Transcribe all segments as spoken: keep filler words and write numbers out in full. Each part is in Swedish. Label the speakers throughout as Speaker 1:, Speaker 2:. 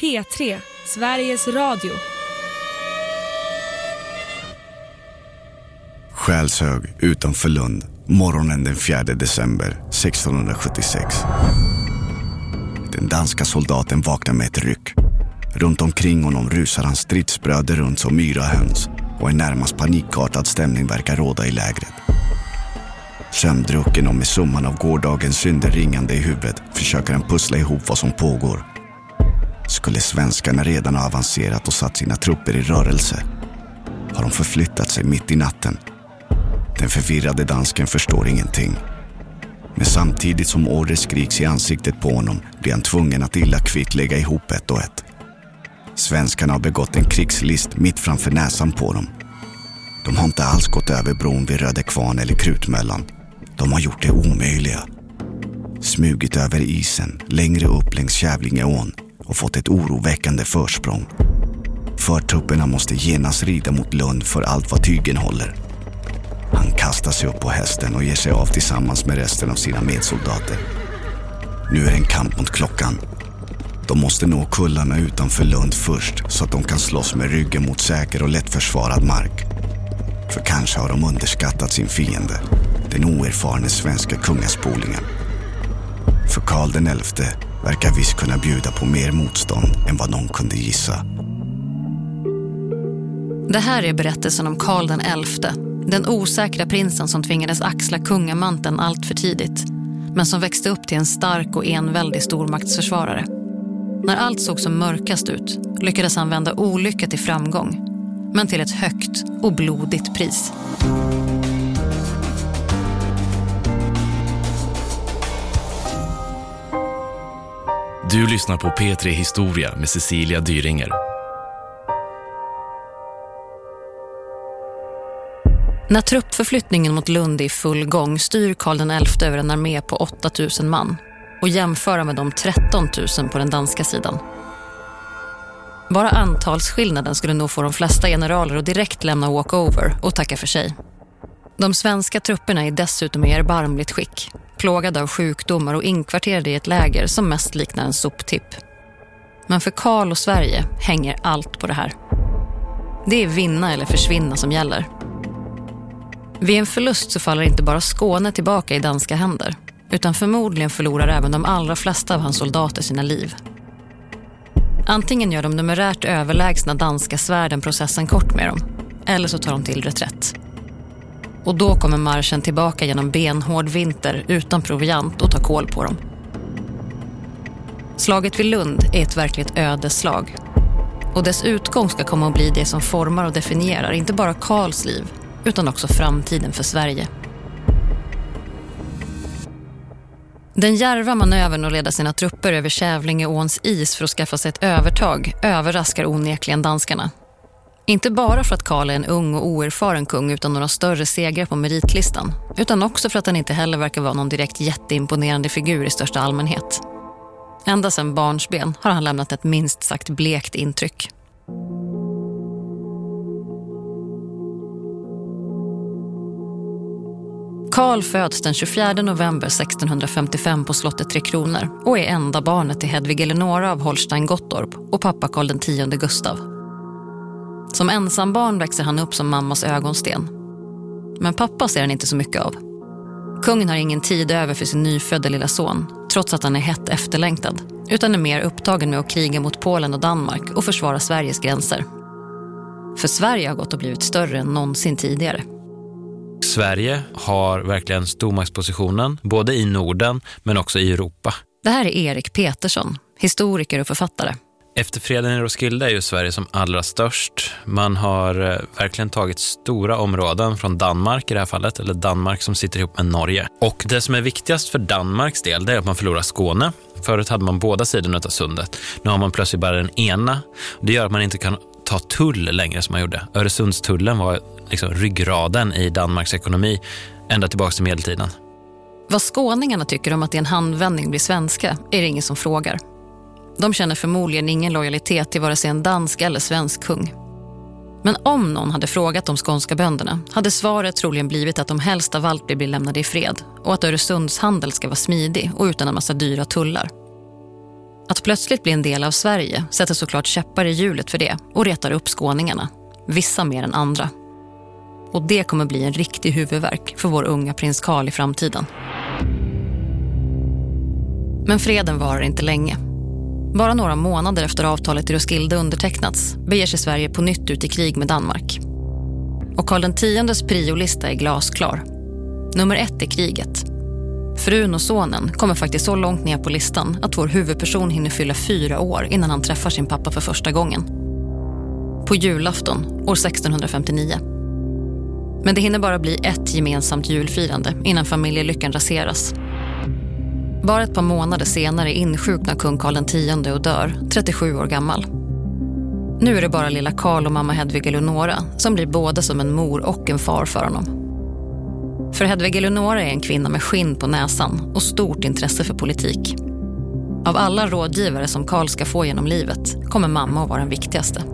Speaker 1: P tre, Sveriges Radio.
Speaker 2: Skälshög utanför Lund, morgonen den fjärde december sextonhundrasjuttiosex. Den danska soldaten vaknar med ett ryck. Runt omkring honom rusar hans stridsbröder runt som myra höns, och en närmast panikartad stämning verkar råda i lägret. Sömndrucken och med summan av gårdagens synder ringande i huvudet försöker han pussla ihop vad som pågår. Skulle svenskarna redan ha avancerat och satt sina trupper i rörelse? Har de förflyttat sig mitt i natten? Den förvirrade dansken förstår ingenting. Men samtidigt som order skriks i ansiktet på honom blir han tvungen att illa kvitt lägga ihop ett och ett. Svenskarna har begått en krigslist mitt framför näsan på dem. De har inte alls gått över bron vid Rödekvarn eller Krutmöllan. De har gjort det omöjliga. Smugit över isen längre upp längs Kävlingeån och fått ett oroväckande försprång. Förtrupperna måste genast rida mot Lund för allt vad tygen håller. Han kastar sig upp på hästen och ger sig av tillsammans med resten av sina medsoldater. Nu är det en kamp mot klockan. De måste nå kullarna utanför Lund först så att de kan slåss med ryggen mot säker och lättförsvarad mark. För kanske har de underskattat sin fiende, den oerfarne svenska kungaspolingen. För Karl den elfte verkar visst kunna bjuda på mer motstånd än vad någon kunde gissa.
Speaker 3: Det här är berättelsen om Karl den elfte, den osäkra prinsen som tvingades axla kungamanteln allt för tidigt, men som växte upp till en stark och enväldig stormaktsförsvarare. När allt såg som mörkast ut lyckades han vända olycka till framgång, men till ett högt och blodigt pris.
Speaker 4: Du lyssnar på P tre Historia med Cecilia Dyringer.
Speaker 3: När truppförflyttningen mot Lund är i full gång styr Karl den elfte över en armé på åtta tusen man och jämföra med de tretton tusen på den danska sidan. Bara antalsskillnaden skulle nog få de flesta generaler att direkt lämna walkover och tacka för sig. De svenska trupperna är dessutom i erbarmligt skick, plågade av sjukdomar och inkvarterade i ett läger som mest liknar en soptipp. Men för Karl och Sverige hänger allt på det här. Det är vinna eller försvinna som gäller. Vid en förlust så faller inte bara Skåne tillbaka i danska händer, utan förmodligen förlorar även de allra flesta av hans soldater sina liv. Antingen gör de numerärt överlägsna danska svärden processen kort med dem, eller så tar de till reträtt. Och då kommer marschen tillbaka genom benhård vinter utan proviant och tar kål på dem. Slaget vid Lund är ett verkligt ödesslag. Och dess utgång ska komma att bli det som formar och definierar inte bara Karls liv, utan också framtiden för Sverige. Den djärva manövern att leda sina trupper över Kävlingeåns is för att skaffa sig ett övertag överraskar onekligen danskarna. Inte bara för att Karl är en ung och oerfaren kung utan några större segrar på meritlistan, utan också för att han inte heller verkar vara någon direkt jätteimponerande figur i största allmänhet. Ända sedan barnsben har han lämnat ett minst sagt blekt intryck. Karl föds den tjugofjärde november sextonhundrafemtiofem på slottet Tre Kronor och är enda barnet till Hedvig Eleonora av Holstein-Gottorp och pappa Karl den tionde Gustav. Som ensam barn växer han upp som mammas ögonsten. Men pappa ser han inte så mycket av. Kungen har ingen tid över för sin nyfödda lilla son, trots att han är hett efterlängtad, utan är mer upptagen med att kriga mot Polen och Danmark och försvara Sveriges gränser. För Sverige har gått och blivit större än någonsin tidigare.
Speaker 5: Sverige har verkligen stormaktspositionen både i Norden men också i Europa.
Speaker 3: Det här är Erik Petersson, historiker och författare.
Speaker 5: Efter freden i Roskilde är ju Sverige som allra störst. Man har verkligen tagit stora områden från Danmark i det här fallet, eller Danmark som sitter ihop med Norge. Och det som är viktigast för Danmarks del, det är att man förlorar Skåne. Förut hade man båda sidorna av sundet. Nu har man plötsligt bara den ena. Det gör att man inte kan ta tull längre som man gjorde. Öresundstullen var liksom ryggraden i Danmarks ekonomi ända tillbaka till medeltiden.
Speaker 3: Vad skåningarna tycker om att i en handvändning blir svenska är det ingen som frågar. De känner förmodligen ingen lojalitet till vare sig en dansk eller svensk kung. Men om någon hade frågat de skånska bönderna hade svaret troligen blivit att de helst av allt blir lämnade i fred och att Öresunds handel ska vara smidig och utan en massa dyra tullar. Att plötsligt bli en del av Sverige sätter såklart käppar i hjulet för det och retar upp skåningarna, vissa mer än andra. Och det kommer bli en riktig huvudvärk för vår unga prins Carl i framtiden. Men freden varar inte länge. Bara några månader efter avtalet i Roskilde undertecknats beger sig Sverige på nytt ut i krig med Danmark. Och Karl den tiondes priolista är glasklar. Nummer ett är kriget. Frun och sonen kommer faktiskt så långt ner på listan att vår huvudperson hinner fylla fyra år innan han träffar sin pappa för första gången. På julafton år sextonhundrafemtionio. Men det hinner bara bli ett gemensamt julfirande innan familjelyckan raseras. Bara ett par månader senare insjuknar kung Karl den tionde och dör, trettiosju år gammal. Nu är det bara lilla Karl och mamma Hedvig Eleonora som blir både som en mor och en far för honom. För Hedvig Eleonora är en kvinna med skinn på näsan och stort intresse för politik. Av alla rådgivare som Karl ska få genom livet kommer mamma att vara den viktigaste.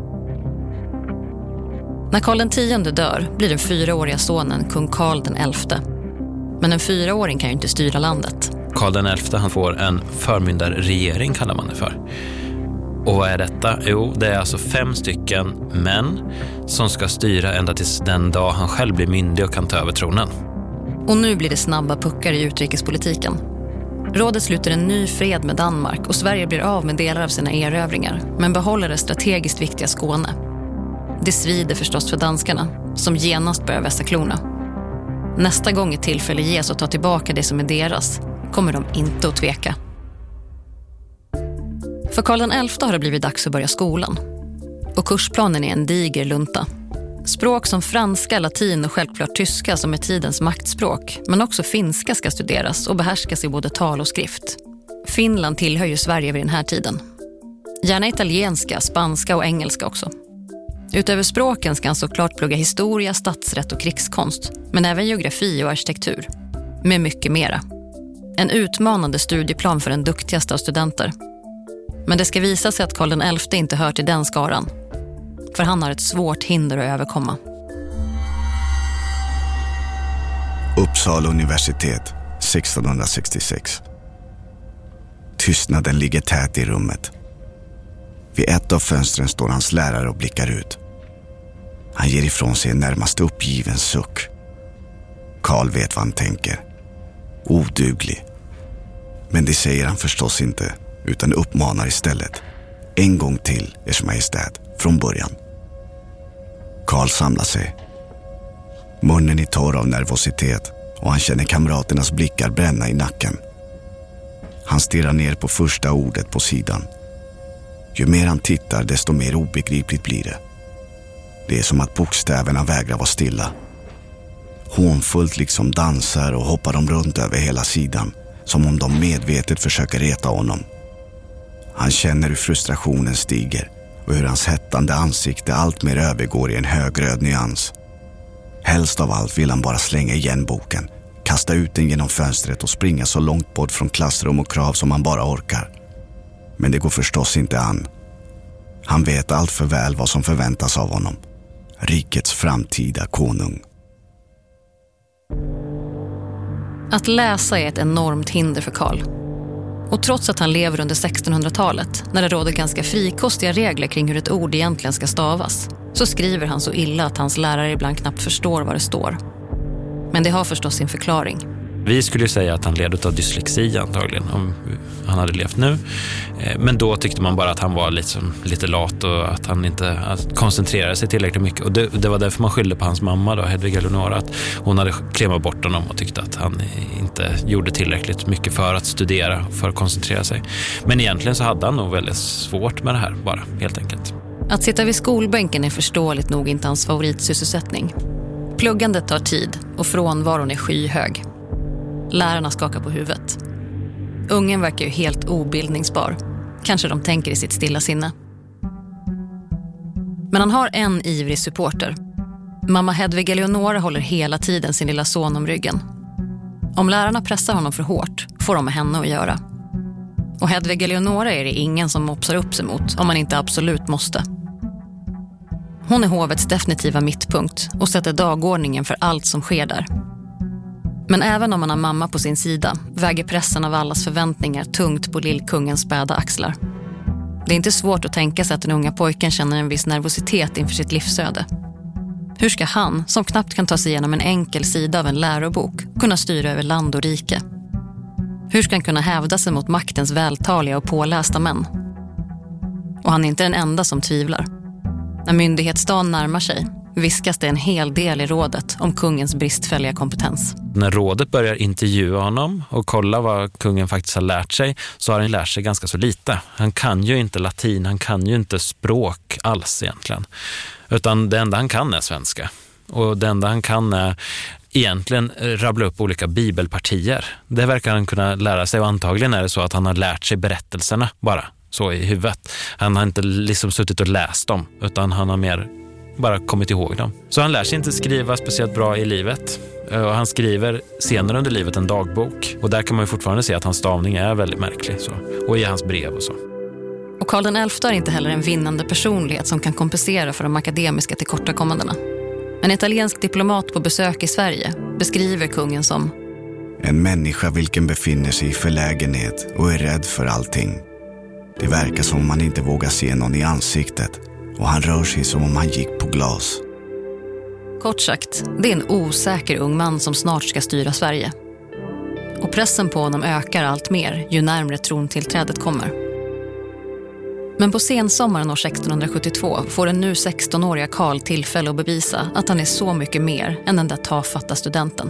Speaker 3: När Karl den tionde dör blir den fyraåriga sonen kung Karl den elfte. Men en fyraåring kan ju inte styra landet.
Speaker 5: Karl den elfte han får en förmyndarregering kallar man det för. Och vad är detta? Jo, det är alltså fem stycken män som ska styra ända tills den dag han själv blir myndig och kan ta över tronen.
Speaker 3: Och nu blir det snabba puckar i utrikespolitiken. Rådet sluter en ny fred med Danmark och Sverige blir av med delar av sina erövringar men behåller det strategiskt viktiga Skåne. Det svider förstås för danskarna som genast börjar vässa klorna. Nästa gång ett tillfälle ges att ta tillbaka det som är deras kommer de inte att tveka. För Karl den elfte har det blivit dags att börja skolan. Och kursplanen är en diger lunta. Språk som franska, latin och självklart tyska som är tidens maktspråk, men också finska ska studeras och behärskas i både tal och skrift. Finland tillhör ju Sverige vid den här tiden. Gärna italienska, spanska och engelska också. Utöver språken ska han såklart plugga historia, statsrätt och krigskonst, men även geografi och arkitektur. Med mycket mera. En utmanande studieplan för den duktigaste av studenter. Men det ska visa sig att Karl den elfte inte hör till den skaran. För han har ett svårt hinder att överkomma.
Speaker 2: Uppsala universitet, sextonhundrasextiosex. Tystnaden ligger tät i rummet. Vid ett av fönstren står hans lärare och blickar ut. Han ger ifrån sig en närmast uppgiven suck. Karl vet vad han tänker. Oduglig. Men det säger han förstås inte, utan uppmanar istället. En gång till, Ers Majestät, från början. Karl samlar sig. Munnen är torr av nervositet och han känner kamraternas blickar bränna i nacken. Han stirrar ner på första ordet på sidan. Ju mer han tittar, desto mer obegripligt blir det. Det är som att bokstäverna vägrar vara stilla. Hånfullt liksom dansar och hoppar de runt över hela sidan, som om de medvetet försöker reta honom. Han känner hur frustrationen stiger och hur hans hettande ansikte allt mer övergår i en högröd nyans. Helst av allt vill han bara slänga igen boken, kasta ut den genom fönstret och springa så långt bort från klassrum och krav som han bara orkar. Men det går förstås inte an. Han vet allt för väl vad som förväntas av honom. Rikets framtida konung.
Speaker 3: Att läsa är ett enormt hinder för Karl. Och trots att han lever under sextonhundratalet, när det råder ganska frikostiga regler kring hur ett ord egentligen ska stavas, så skriver han så illa att hans lärare ibland knappt förstår vad det står. Men det har förstås sin förklaring.
Speaker 5: Vi skulle ju säga att han led av dyslexi antagligen om han hade levt nu. Men då tyckte man bara att han var liksom lite lat och att han inte att koncentrerade sig tillräckligt mycket. Och det, det var därför man skyllde på hans mamma då, Hedvig Eleonora, att hon hade klämmat bort honom och tyckte att han inte gjorde tillräckligt mycket för att studera, för att koncentrera sig. Men egentligen så hade han nog väldigt svårt med det här bara, helt enkelt.
Speaker 3: Att sitta vid skolbänken är förståeligt nog inte hans favoritsysselsättning. Pluggandet tar tid och frånvaron är skyhög. Lärarna skakar på huvudet. Ungen verkar ju helt obildningsbar. Kanske de tänker i sitt stilla sinne. Men han har en ivrig supporter. Mamma Hedvig Eleonora håller hela tiden sin lilla son om ryggen. Om lärarna pressar honom för hårt får de med henne att göra. Och Hedvig Eleonora är det ingen som mopsar upp sig mot om man inte absolut måste. Hon är hovets definitiva mittpunkt och sätter dagordningen för allt som sker där. Men även om man har mamma på sin sida väger pressen av allas förväntningar tungt på lillkungens späda axlar. Det är inte svårt att tänka sig att den unga pojken känner en viss nervositet inför sitt livsöde. Hur ska han, som knappt kan ta sig igenom en enkel sida av en lärobok, kunna styra över land och rike? Hur ska han kunna hävda sig mot maktens vältaliga och pålästa män? Och han är inte den enda som tvivlar. När myndighetsdagen närmar sig viskas det en hel del i rådet om kungens bristfälliga kompetens.
Speaker 5: När rådet börjar intervjua honom och kolla vad kungen faktiskt har lärt sig, så har han lärt sig ganska så lite. Han kan ju inte latin, han kan ju inte språk alls egentligen. Utan det enda han kan är svenska. Och det enda han kan är egentligen rabbla upp olika bibelpartier. Det verkar han kunna lära sig, och antagligen är det så att han har lärt sig berättelserna bara så i huvudet. Han har inte liksom suttit och läst dem, utan han har mer bara kommit ihåg dem. Så han lär sig inte skriva speciellt bra i livet. Och han skriver senare under livet en dagbok. Och där kan man ju fortfarande se att hans stavning är väldigt märklig. Så. Och i hans brev och så.
Speaker 3: Och Karl den elfte är inte heller en vinnande personlighet som kan kompensera för de akademiska tillkortakommandena. En italiensk diplomat på besök i Sverige beskriver kungen som
Speaker 2: en människa vilken befinner sig i förlägenhet och är rädd för allting. Det verkar som om man inte vågar se någon i ansiktet, och han rör sig som om han gick på glas.
Speaker 3: Kort sagt, det är en osäker ung man som snart ska styra Sverige. Och pressen på honom ökar allt mer ju närmare trontillträdet kommer. Men på sensommaren år sextonhundrasjuttiotvå får den nu sexton-åriga Karl tillfälle att bevisa att han är så mycket mer än den där tafatta studenten.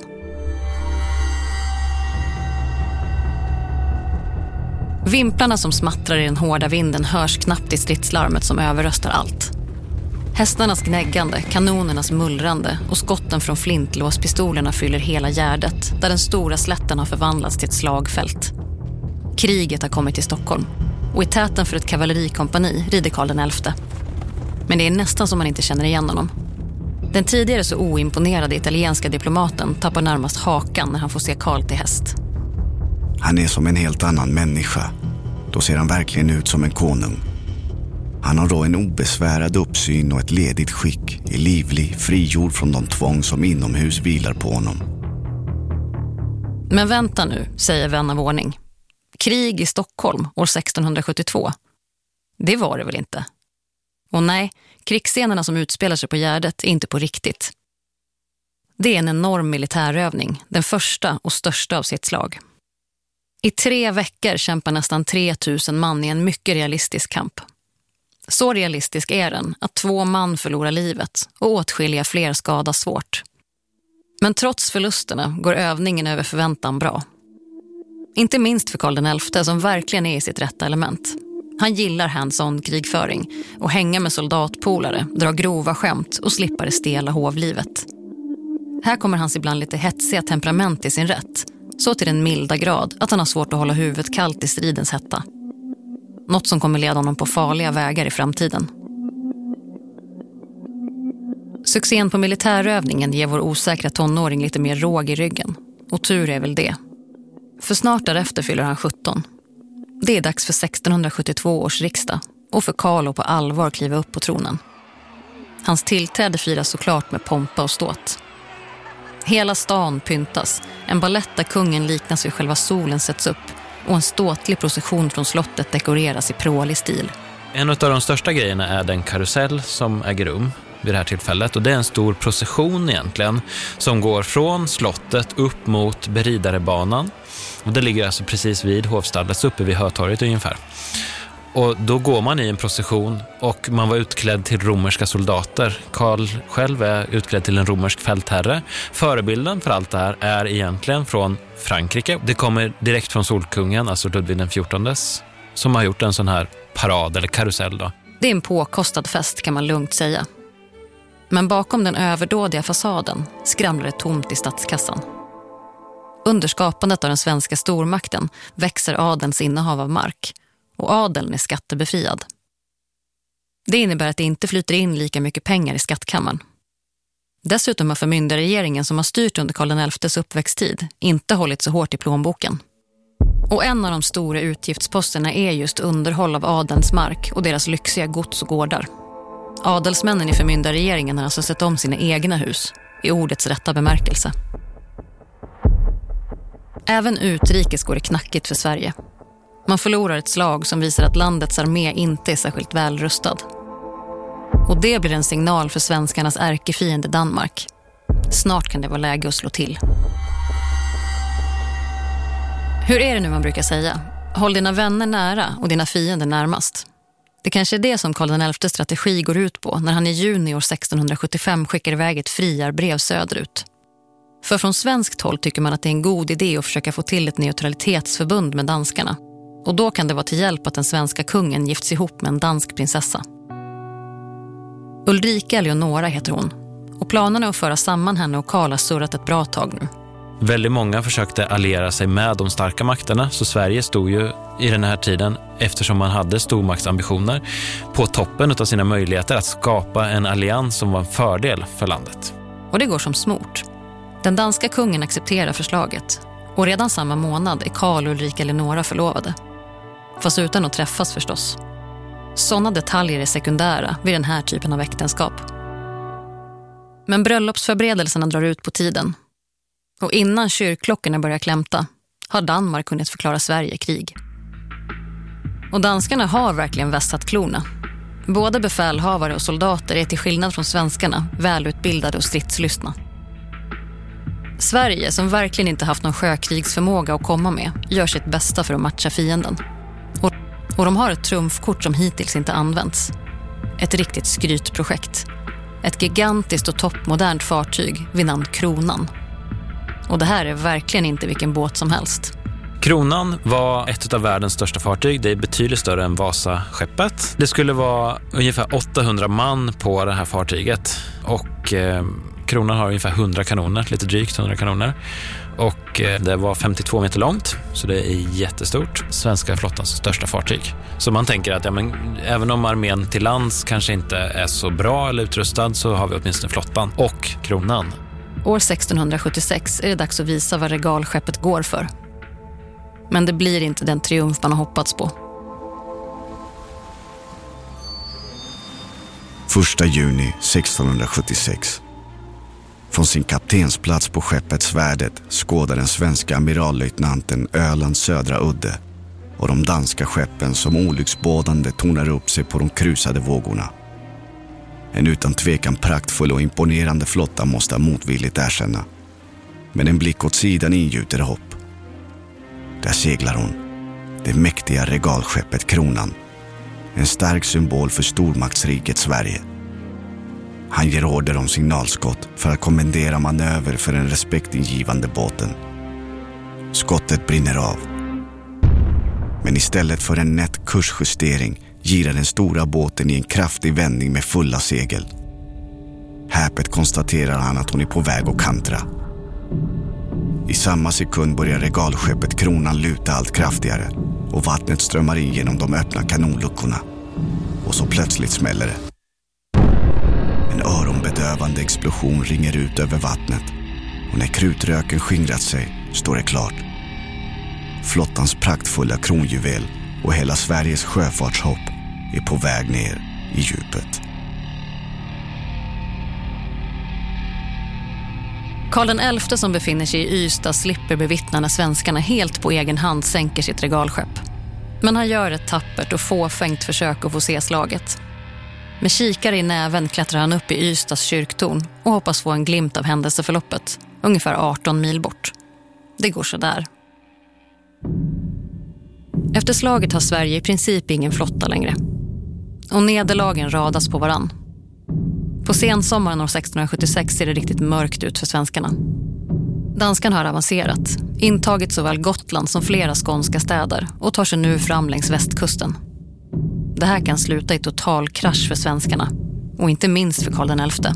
Speaker 3: Vimplarna som smattrar i den hårda vinden hörs knappt i stridslarmet som överröstar allt. Hästarnas gnäggande, kanonernas mullrande och skotten från flintlåspistolerna fyller hela gärdet, där den stora slätten har förvandlats till ett slagfält. Kriget har kommit till Stockholm, och i täten för ett kavallerikompani rider Karl den elfte. Men det är nästan som man inte känner igen honom. Den tidigare så oimponerade italienska diplomaten tappar närmast hakan när han får se Karl till häst.
Speaker 2: Han är som en helt annan människa. Då ser han verkligen ut som en konung. Han har då en obesvärad uppsyn och ett ledigt skick, är livlig, frigjord från de tvång som inomhus vilar på honom.
Speaker 3: Men vänta nu, säger vän av ordning. Krig i Stockholm år sextonhundrasjuttiotvå. Det var det väl inte? Och nej, krigsscenerna som utspelar sig på Gärdet är inte på riktigt. Det är en enorm militärövning, den första och största av sitt slag. I tre veckor kämpar nästan tre tusen man i en mycket realistisk kamp. Så realistisk är den att två man förlorar livet och åtskilliga fler skadas svårt. Men trots förlusterna går övningen över förväntan bra. Inte minst för Karl den elfte som verkligen är i sitt rätta element. Han gillar hands-on krigföring och hänga med soldatpolare, dra grova skämt och slippa det stela hovlivet. Här kommer hans ibland lite hetsiga temperament i sin rätt, så till den milda grad att han har svårt att hålla huvudet kallt i stridens hetta. Något som kommer leda honom på farliga vägar i framtiden. Succén på militärövningen ger vår osäkra tonåring lite mer råg i ryggen. Och tur är väl det. För snart därefter fyller han sjutton. Det är dags för sextonhundrasjuttiotvå års riksdag och för Karl att på allvar kliva upp på tronen. Hans tillträde firas såklart med pompa och ståt. Hela stan pyntas, en ballett där kungen liknas vid själva solen sätts upp och en ståtlig procession från slottet dekoreras i prålig stil.
Speaker 5: En av de största grejerna är den karusell som äger rum vid det här tillfället, och det är en stor procession egentligen som går från slottet upp mot beridarebanan, och det ligger alltså precis vid hovstallet uppe vid Hötorget ungefär. Och då går man i en procession och man var utklädd till romerska soldater. Karl själv är utklädd till en romersk fältherre. Förebilden för allt det här är egentligen från Frankrike. Det kommer direkt från Solkungen, alltså Ludvig den fjortondes, som har gjort en sån här parad eller karusell då.
Speaker 3: Det är en påkostad fest kan man lugnt säga. Men bakom den överdådiga fasaden skramlar det tomt i statskassan. Under skapandet av den svenska stormakten växer adelns innehav av mark. Och adeln är skattebefriad. Det innebär att det inte flyter in lika mycket pengar i skattkammaren. Dessutom har förmyndarregeringen som har styrt under Karl den elftes uppväxttid inte hållit så hårt i plånboken. Och en av de stora utgiftsposterna är just underhåll av adelns mark och deras lyxiga gods och gårdar. Adelsmännen i förmyndarregeringen har alltså sett om sina egna hus, i ordets rätta bemärkelse. Även utrikes går det knackigt för Sverige. Man förlorar ett slag som visar att landets armé inte är särskilt välrustad. Och det blir en signal för svenskarnas ärkefiende Danmark. Snart kan det vara läge att slå till. Hur är det nu man brukar säga? Håll dina vänner nära och dina fiender närmast. Det kanske är det som Karl den elftes strategi går ut på när han i juni år sextonhundrasjuttiofem skickar iväg ett friarbrev söderut. För från svenskt håll tycker man att det är en god idé att försöka få till ett neutralitetsförbund med danskarna. Och då kan det vara till hjälp att den svenska kungen gifts ihop med en dansk prinsessa. Ulrika Eleonora heter hon. Och planerna att föra samman henne och Karl har surrat ett bra tag nu.
Speaker 5: Väldigt många försökte alliera sig med de starka makterna, så Sverige stod ju i den här tiden, eftersom man hade stormaktsambitioner, på toppen av sina möjligheter att skapa en allians som var en fördel för landet.
Speaker 3: Och det går som smort. Den danska kungen accepterar förslaget och redan samma månad är Karl och Ulrika Eleonora förlovade. Fast utan att träffas förstås. Sådana detaljer är sekundära vid den här typen av äktenskap. Men bröllopsförberedelserna drar ut på tiden. Och innan kyrkklockorna börjar klämta har Danmark kunnat förklara Sverige krig. Och danskarna har verkligen vässat klorna. Både befälhavare och soldater är till skillnad från svenskarna välutbildade och stridslystna. Sverige, som verkligen inte haft någon sjökrigsförmåga att komma med, gör sitt bästa för att matcha fienden. Och, och de har ett trumfkort som hittills inte använts. Ett riktigt skrytprojekt. Ett gigantiskt och toppmodernt fartyg vid namn Kronan. Och det här är verkligen inte vilken båt som helst.
Speaker 5: Kronan var ett av världens största fartyg. Det är betydligt större än Vasa-skeppet. Det skulle vara ungefär åttahundra man på det här fartyget. Och eh, Kronan har ungefär hundra kanoner, lite drygt hundra kanoner. Och eh, det var femtiotvå meter långt, så det är jättestort. Svenska flottans största fartyg. Så man tänker att ja, men, även om armén till lands kanske inte är så bra eller utrustad, så har vi åtminstone flottan och Kronan.
Speaker 3: År sextonhundrasjuttiosex är det dags att visa vad regalskeppet går för. Men det blir inte den triumf man har hoppats på.
Speaker 2: Första juni sextonhundrasjuttiosex. Från sin kaptensplats på skeppet Svärdet skådar den svenska amirallöjtnanten Ölands södra udde och de danska skeppen som olycksbådande tornar upp sig på de krusade vågorna. En utan tvekan praktfull och imponerande flotta måste ha motvilligt erkänna. Men en blick åt sidan ingjuter hopp. Där seglar hon, det mäktiga regalskeppet Kronan. En stark symbol för stormaktsriket Sverige. Han ger order om signalskott för att kommendera manöver för den respektingivande båten. Skottet brinner av. Men istället för en nätt kursjustering girar den stora båten i en kraftig vändning med fulla segel. Häpet konstaterar han att hon är på väg att kantra. I samma sekund börjar regalskeppet Kronan luta allt kraftigare och vattnet strömmar in genom de öppna kanonluckorna. Och så plötsligt smäller det. En öronbedövande explosion ringer ut över vattnet och när krutröken skingrat sig står det klart. Flottans praktfulla kronjuvel och hela Sveriges sjöfartshopp är på väg ner i djupet.
Speaker 3: Karl den elfte som befinner sig i Ystad slipper bevittna när svenskarna helt på egen hand sänker sitt regalskepp. Men han gör ett tappert och fåfängt försök att få se slaget. Med kikare i näven klättrar han upp i Ystads kyrktorn och hoppas få en glimt av händelseförloppet, ungefär arton mil bort. Det går så där. Efter slaget har Sverige i princip ingen flotta längre. Och nederlagen radas på varann. På sensommaren år sextonhundrasjuttiosex ser det riktigt mörkt ut för svenskarna. Danskarna har avancerat, intagit såväl Gotland som flera skånska städer och tar sig nu fram längs västkusten. Det här kan sluta i total krasch för svenskarna, och inte minst för Karl den elfte.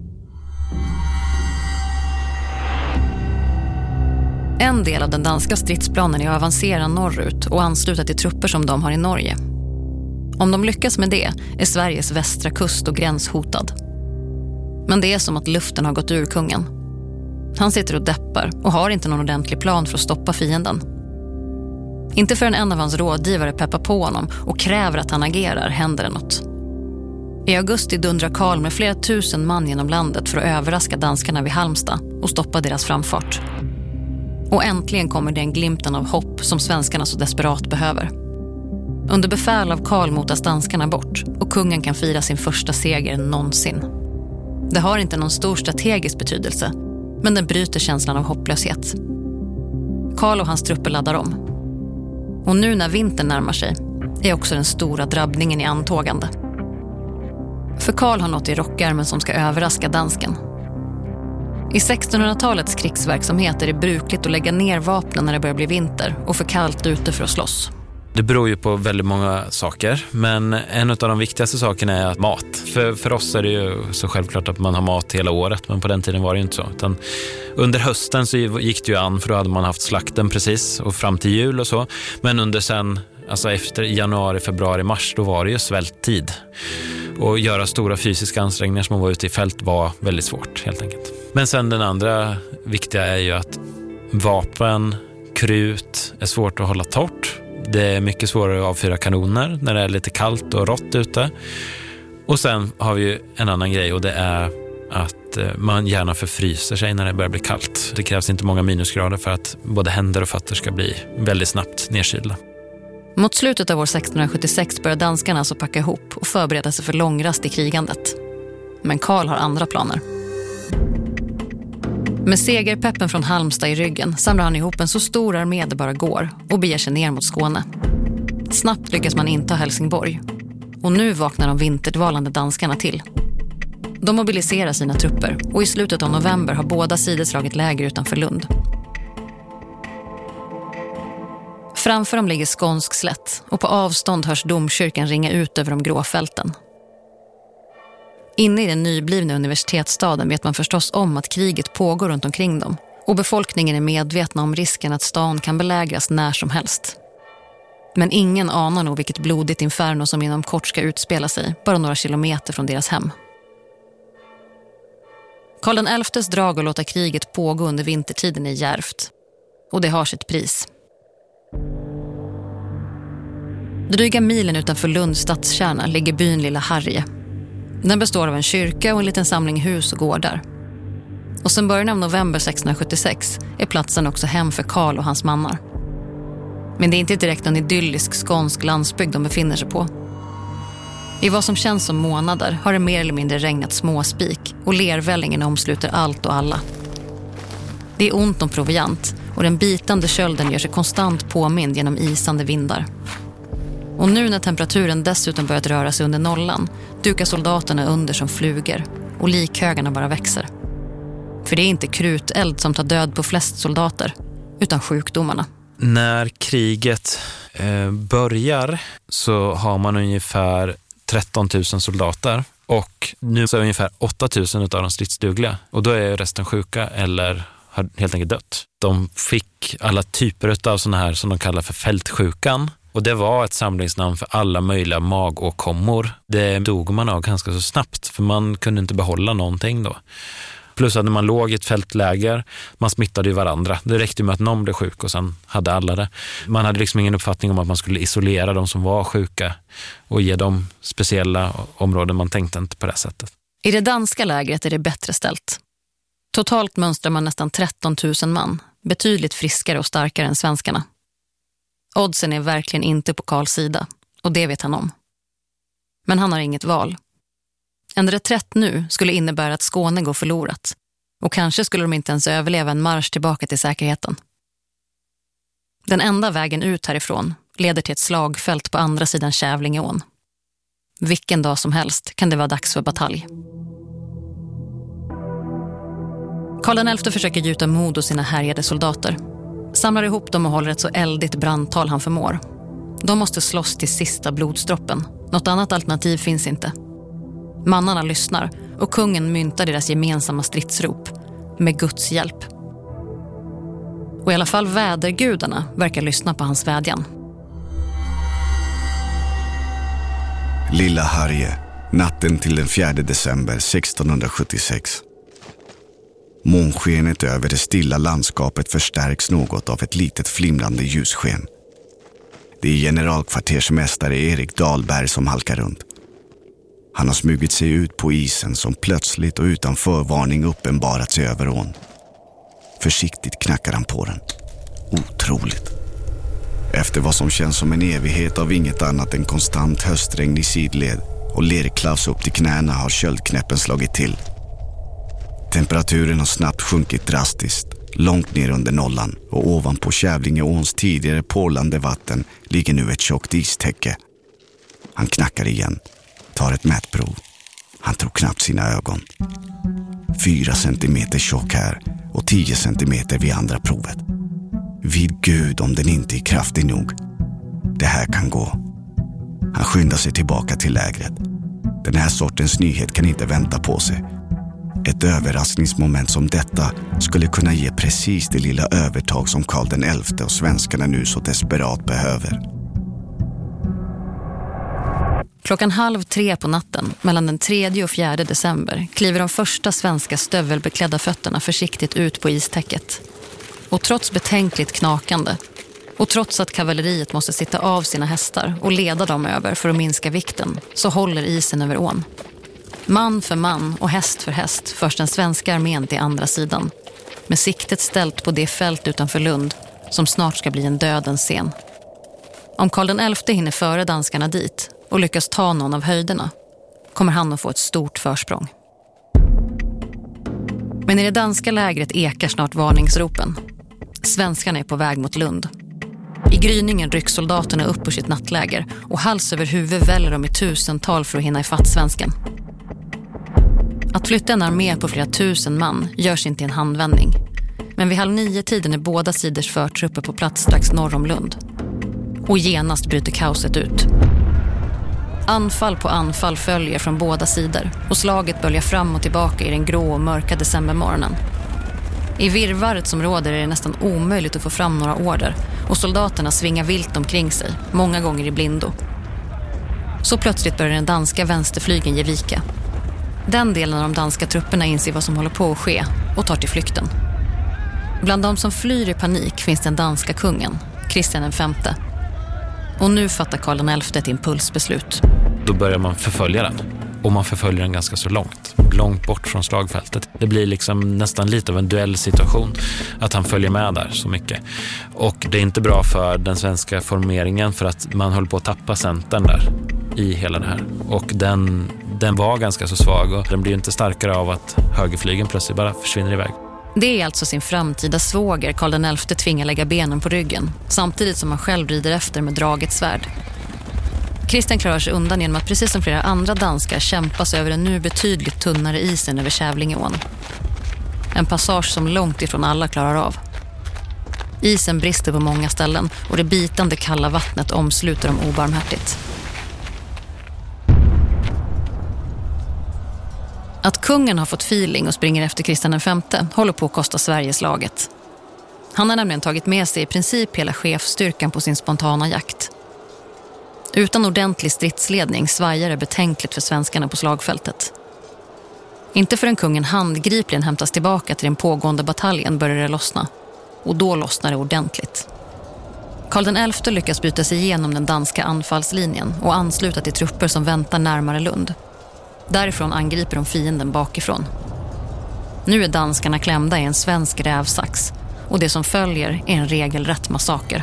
Speaker 3: En del av den danska stridsplanen är att avancera norrut och ansluta till trupper som de har i Norge. Om de lyckas med det är Sveriges västra kust och gräns hotad. Men det är som att luften har gått ur kungen. Han sitter och deppar och har inte någon ordentlig plan för att stoppa fienden. Inte förrän en av hans rådgivare peppar på honom och kräver att han agerar händer det något. I augusti dundrar Karl med flera tusen man genom landet för att överraska danskarna vid Halmstad och stoppa deras framfart. Och äntligen kommer den glimten av hopp som svenskarna så desperat behöver. Under befäl av Karl motas danskarna bort och kungen kan fira sin första seger någonsin. Det har inte någon stor strategisk betydelse, men den bryter känslan av hopplöshet. Karl och hans trupper laddar om. Och nu när vintern närmar sig är också den stora drabbningen i antågande. För Karl har något i rockärmen som ska överraska dansken. I sextonhundratalets krigsverksamhet är det brukligt att lägga ner vapnen när det börjar bli vinter och för kallt ute för att slåss.
Speaker 5: Det beror ju på väldigt många saker, men en av de viktigaste sakerna är att mat. För, för oss är det ju så självklart att man har mat hela året, men på den tiden var det ju inte så. Utan under hösten så gick det ju an, för då hade man haft slakten precis och fram till jul och så. Men under sen, alltså efter januari, februari, mars, då var det ju svälttid. Och göra stora fysiska ansträngningar som man var ute i fält var väldigt svårt helt enkelt. Men sen den andra viktiga är ju att vapen, krut är svårt att hålla torrt. Det är mycket svårare att avfyra kanoner när det är lite kallt och rått ute. Och sen har vi ju en annan grej, och det är att man gärna förfryser sig när det börjar bli kallt. Det krävs inte många minusgrader för att både händer och fötter ska bli väldigt snabbt nedkylda.
Speaker 3: Mot slutet av år sextonhundrasjuttiosex börjar danskarna alltså packa ihop och förbereda sig för långrast i krigandet. Men Karl har andra planer. Med segerpeppen från Halmstad i ryggen samlar han ihop en så stor armé det bara går och beger sig ner mot Skåne. Snabbt lyckas man inta Helsingborg. Och nu vaknar de vinterdvalande danskarna till. De mobiliserar sina trupper och i slutet av november har båda sidor slagit läger utanför Lund. Framför dem ligger Skånsk slätt och på avstånd hörs domkyrkan ringa ut över de grå fälten. Inne i den nyblivna universitetsstaden vet man förstås om att kriget pågår runt omkring dem och befolkningen är medvetna om risken att stan kan belägras när som helst. Men ingen anar nog vilket blodigt inferno som inom kort ska utspela sig bara några kilometer från deras hem. Karl den elftes drag att låta kriget pågå under vintertiden är djärvt. Och det har sitt pris. Dryga milen utanför Lunds stadskärna ligger byn Lilla Harrie. Den består av en kyrka och en liten samling hus och gårdar. Och sen början av november sextonhundrasjuttiosex är platsen också hem för Karl och hans mannar. Men det är inte direkt någon idyllisk skånsk landsbygd de befinner sig på. I vad som känns som månader har det mer eller mindre regnat småspik och lervällingen omsluter allt och alla. Det är ont om proviant och den bitande kölden gör sig konstant påmind genom isande vindar. Och nu när temperaturen dessutom börjat röra sig under nollan dukar soldaterna under som flugor och likhögarna bara växer. För det är inte kruteld som tar död på flest soldater utan sjukdomarna.
Speaker 5: När kriget eh, börjar så har man ungefär tretton tusen soldater och nu så är ungefär åtta tusen av dem stridsdugliga och då är resten sjuka eller har helt enkelt dött. De fick alla typer av såna här som de kallar för fältsjukan. Och det var ett samlingsnamn för alla möjliga magåkommor. Det dog man av ganska så snabbt för man kunde inte behålla någonting då. Plus att när man låg i ett fältläger, man smittade ju varandra. Det räckte med att någon blev sjuk och sen hade alla det. Man hade liksom ingen uppfattning om att man skulle isolera de som var sjuka och ge dem speciella områden. Man tänkte inte på det sättet.
Speaker 3: I det danska lägret är det bättre ställt. Totalt mönstrar man nästan tretton tusen man, betydligt friskare och starkare än svenskarna. Oddsen är verkligen inte på Karls sida, och det vet han om. Men han har inget val. En reträtt nu skulle innebära att Skåne går förlorat, och kanske skulle de inte ens överleva en marsch tillbaka till säkerheten. Den enda vägen ut härifrån leder till ett slagfält på andra sidan Kävlingeån. Vilken dag som helst kan det vara dags för batalj. Karl den elfte försöker gjuta mod hos sina härjade soldater. Samlar ihop dem och håller ett så eldigt brandtal han förmår. De måste slåss till sista blodsdroppen. Något annat alternativ finns inte. Mannarna lyssnar och kungen myntar deras gemensamma stridsrop med Guds hjälp. Och i alla fall vädergudarna verkar lyssna på hans vädjan.
Speaker 2: Lilla Harrie, natten till den fjärde december sextonhundrasjuttiosex. Månskenet över det stilla landskapet förstärks något av ett litet flimrande ljussken. Det är generalkvartersmästare Erik Dahlberg som halkar runt. Han har smugit sig ut på isen som plötsligt och utan förvarning uppenbarat sig över ån. Försiktigt knackar han på den. Otroligt. Efter vad som känns som en evighet av inget annat än konstant höstregn i sidled och lerklass upp till knäna har köldknäppen slagit till. Temperaturen har snabbt sjunkit drastiskt, långt ner under nollan, och ovanpå Kävlingeåns tidigare porlande vatten ligger nu ett tjockt istäcke. Han knackar igen, tar ett mätprov. Han tror knappt sina ögon. Fyra centimeter tjock här och tio centimeter vid andra provet. Vid Gud om den inte är kraftig nog. Det här kan gå. Han skyndar sig tillbaka till lägret. Den här sortens nyhet kan inte vänta på sig. Ett överraskningsmoment som detta skulle kunna ge precis det lilla övertag som Karl den elfte och svenskarna nu så desperat behöver.
Speaker 3: Klockan halv tre på natten, mellan den tredje och fjärde december, kliver de första svenska stövelbeklädda fötterna försiktigt ut på istäcket. Och trots betänkligt knakande, och trots att kavalleriet måste sitta av sina hästar och leda dem över för att minska vikten, så håller isen över ån. Man för man och häst för häst förs den svenska armén till andra sidan, med siktet ställt på det fält utanför Lund som snart ska bli en dödens scen. Om Karl den elfte hinner före danskarna dit och lyckas ta någon av höjderna, kommer han att få ett stort försprång. Men i det danska lägret ekar snart varningsropen. Svenskarna är på väg mot Lund. I gryningen rycks soldaterna upp ur sitt nattläger och hals över huvud väller de i tusental för att hinna ifatt svensken. Att flytta en armé på flera tusen man görs inte i en handvändning. Men vid halv nio tiden är båda sidors förtrupper på plats strax norr om Lund. Och genast bryter kaoset ut. Anfall på anfall följer från båda sidor och slaget böljar fram och tillbaka i den grå och mörka decembermorgonen. I virrvarret som råder är det nästan omöjligt att få fram några order och soldaterna svingar vilt omkring sig, många gånger i blindo. Så plötsligt börjar den danska vänsterflygen ge vika. Den delen av de danska trupperna inser vad som håller på att ske och tar till flykten. Bland de som flyr i panik finns den danska kungen, Kristian den femte. Och nu fattar Karl den elfte ett impulsbeslut.
Speaker 5: Då börjar man förfölja den. Och man förföljer den ganska så långt. Långt bort från slagfältet. Det blir liksom nästan lite av en duellsituation. Att han följer med där så mycket. Och det är inte bra för den svenska formeringen. För att man håller på att tappa centern där. I hela det här. Och den, den var ganska så svag. Och den blir inte starkare av att högerflygen plötsligt bara försvinner iväg.
Speaker 3: Det är alltså sin framtida svåger Karl den elfte tvingar lägga benen på ryggen, samtidigt som han själv rider efter med draget svärd. Kristian klarar sig undan genom att precis som flera andra danskar kämpa sig över den nu betydligt tunnare isen över Kävlingeån. En passage som långt ifrån alla klarar av. Isen brister på många ställen och det bitande kalla vattnet omsluter dem obarmhärtigt. Att kungen har fått feeling och springer efter Kristian den femte håller på att kosta Sverige slaget. Han har nämligen tagit med sig i princip hela chefstyrkan på sin spontana jakt. Utan ordentlig stridsledning svajar det betänkligt för svenskarna på slagfältet. Inte förrän kungen handgripligen hämtas tillbaka till den pågående bataljen börjar det lossna. Och då lossnar det ordentligt. Karl den elfte lyckas bryta sig igenom den danska anfallslinjen och ansluta till trupper som väntar närmare Lund. Därifrån angriper de fienden bakifrån. Nu är danskarna klämda i en svensk rävsax och det som följer är en regelrätt massaker.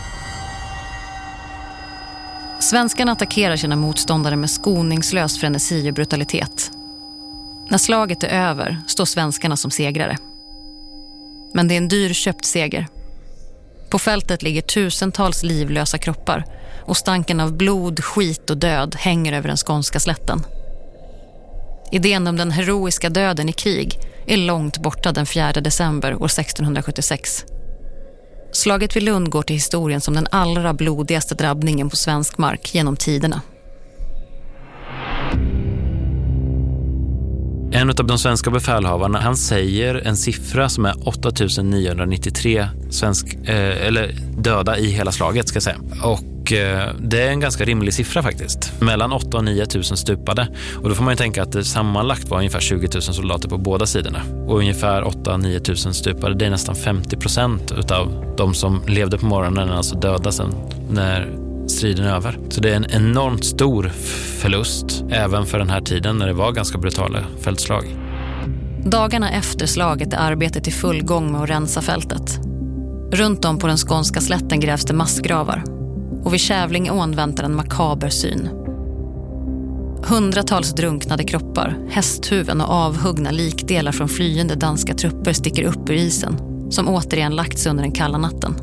Speaker 3: Svenskarna attackerar sina motståndare med skoningslös frenesi och brutalitet. När slaget är över står svenskarna som segrare. Men det är en dyrköpt seger. På fältet ligger tusentals livlösa kroppar och stanken av blod, skit och död hänger över den skånska slätten. Idén om den heroiska döden i krig är långt borta den fjärde december år sextonhundrasjuttiosex. Slaget vid Lund går till historien som den allra blodigaste drabbningen på svensk mark genom tiderna.
Speaker 5: En av de svenska befälhavarna, han säger en siffra som är åtta tusen niohundranittiotre svensk, eh, eller döda i hela slaget ska jag säga. Och eh, det är en ganska rimlig siffra faktiskt. Mellan åtta och nio tusen stupade. Och då får man ju tänka att det sammanlagt var ungefär tjugo tusen soldater på båda sidorna. Och ungefär åtta till nio tusen stupade, det är nästan femtio procent utav de som levde på morgonen, alltså döda sen när striden är över. Så det är en enormt stor förlust även för den här tiden när det var ganska brutala fältslag.
Speaker 3: Dagarna efter slaget är arbetet i full gång med att rensa fältet. Runt om på den skånska slätten grävs det massgravar. Och vid Kävlingeån väntar en makaber syn. Hundratals drunknade kroppar, hästhuvuden och avhuggna likdelar från flyende danska trupper sticker upp ur isen, som återigen lagts under den kalla natten.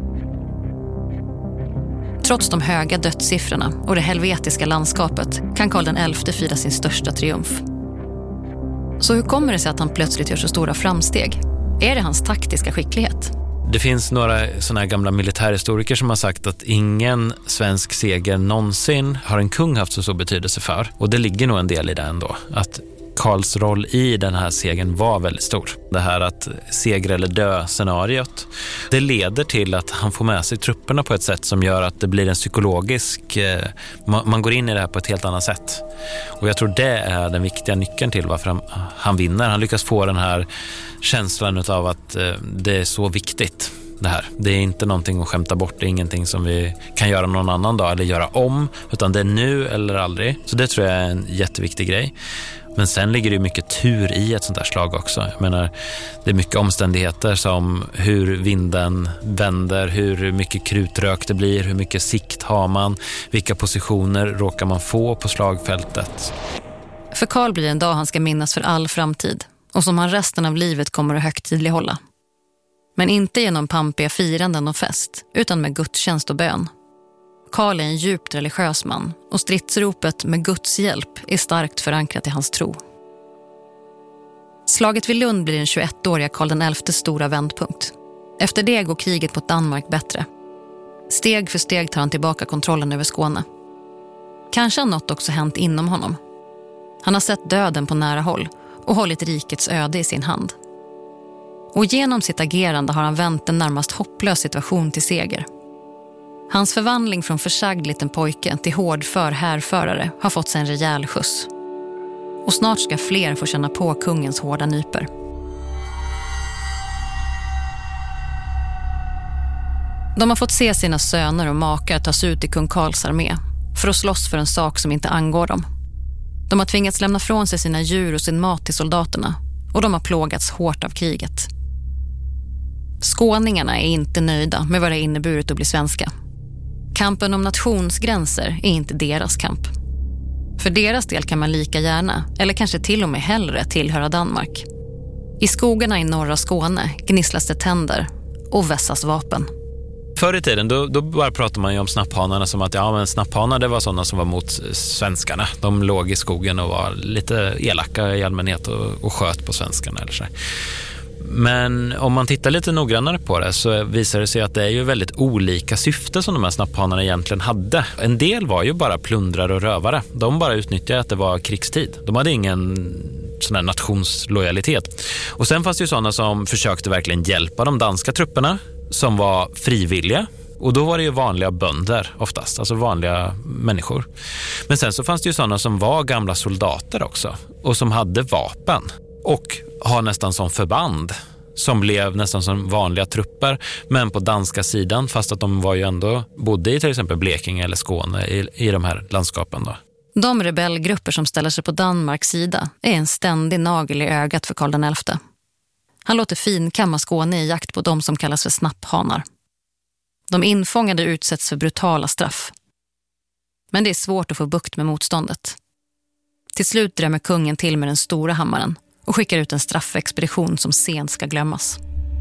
Speaker 3: Trots de höga dödssiffrorna och det helvetiska landskapet kan Karl den elfte fira sin största triumf. Så hur kommer det sig att han plötsligt gör så stora framsteg? Är det hans taktiska skicklighet?
Speaker 5: Det finns några såna här gamla militärhistoriker som har sagt att ingen svensk seger någonsin har en kung haft så stor betydelse för. Och det ligger nog en del i det ändå. Att Karls roll i den här segern var väldigt stor. Det här att seger eller dö scenariot. Det leder till att han får med sig trupperna på ett sätt som gör att det blir en psykologisk... Eh, man, man går in i det här på ett helt annat sätt. Och jag tror det är den viktiga nyckeln till varför han, han vinner. Han lyckas få den här känslan av att eh, det är så viktigt. Det här. Det är inte någonting att skämta bort. Det är ingenting som vi kan göra någon annan dag eller göra om. Utan det är nu eller aldrig. Så det tror jag är en jätteviktig grej. Men sen ligger det mycket tur i ett sånt här slag också. Jag menar, det är mycket omständigheter som hur vinden vänder, hur mycket krutrök det blir, hur mycket sikt har man, vilka positioner råkar man få på slagfältet.
Speaker 3: För Karl blir en dag han ska minnas för all framtid och som han resten av livet kommer att högtidlighålla. Men inte genom pampiga firanden och fest, utan med gudstjänst och bön. Karl är en djupt religiös man och stridsropet med Guds hjälp är starkt förankrat i hans tro. Slaget vid Lund blir den tjugoettåriga Karl den elfte stora vändpunkt. Efter det går kriget mot Danmark bättre. Steg för steg tar han tillbaka kontrollen över Skåne. Kanske har något också hänt inom honom. Han har sett döden på nära håll och hållit rikets öde i sin hand. Och genom sitt agerande har han vänt en närmast hopplös situation till seger. Hans förvandling från försagd liten pojke till hårdför härförare har fått sig en rejäl skjuts. Och snart ska fler få känna på kungens hårda nyper. De har fått se sina söner och makar tas ut i kung Karls armé för att slåss för en sak som inte angår dem. De har tvingats lämna från sig sina djur och sin mat till soldaterna och de har plågats hårt av kriget. Skåningarna är inte nöjda med vad det inneburit att bli svenska. Kampen om nationsgränser är inte deras kamp. För deras del kan man lika gärna, eller kanske till och med hellre, tillhöra Danmark. I skogarna i norra Skåne gnisslas det tänder och vässas vapen.
Speaker 5: Förr i tiden då, då bara pratar man ju om snapphanarna som att ja, men snapphanar det var sådana som var mot svenskarna. De låg i skogen och var lite elaka i allmänhet och, och sköt på svenskarna eller så. Men om man tittar lite noggrannare på det så visar det sig att det är ju väldigt olika syfte som de här snapphanarna egentligen hade. En del var ju bara plundrare och rövare. De bara utnyttjade att det var krigstid. De hade ingen sån här nationslojalitet. Och sen fanns det ju sådana som försökte verkligen hjälpa de danska trupperna som var frivilliga. Och då var det ju vanliga bönder oftast, alltså vanliga människor. Men sen så fanns det ju sådana som var gamla soldater också och som hade vapen. Och har nästan som förband som blev nästan som vanliga trupper men på danska sidan fast att de var ju ändå bodde i till exempel Blekinge eller Skåne i, i de här landskapen då.
Speaker 3: De rebellgrupper som ställer sig på Danmarks sida är en ständig nagel i ögat för Karl den elfte. Han låter finkamma Skåne i jakt på de som kallas för snapphanar. De infångade utsätts för brutala straff. Men det är svårt att få bukt med motståndet. Till slut drämmer kungen till med den stora hammaren och skickar ut en straffexpedition som sent ska glömmas.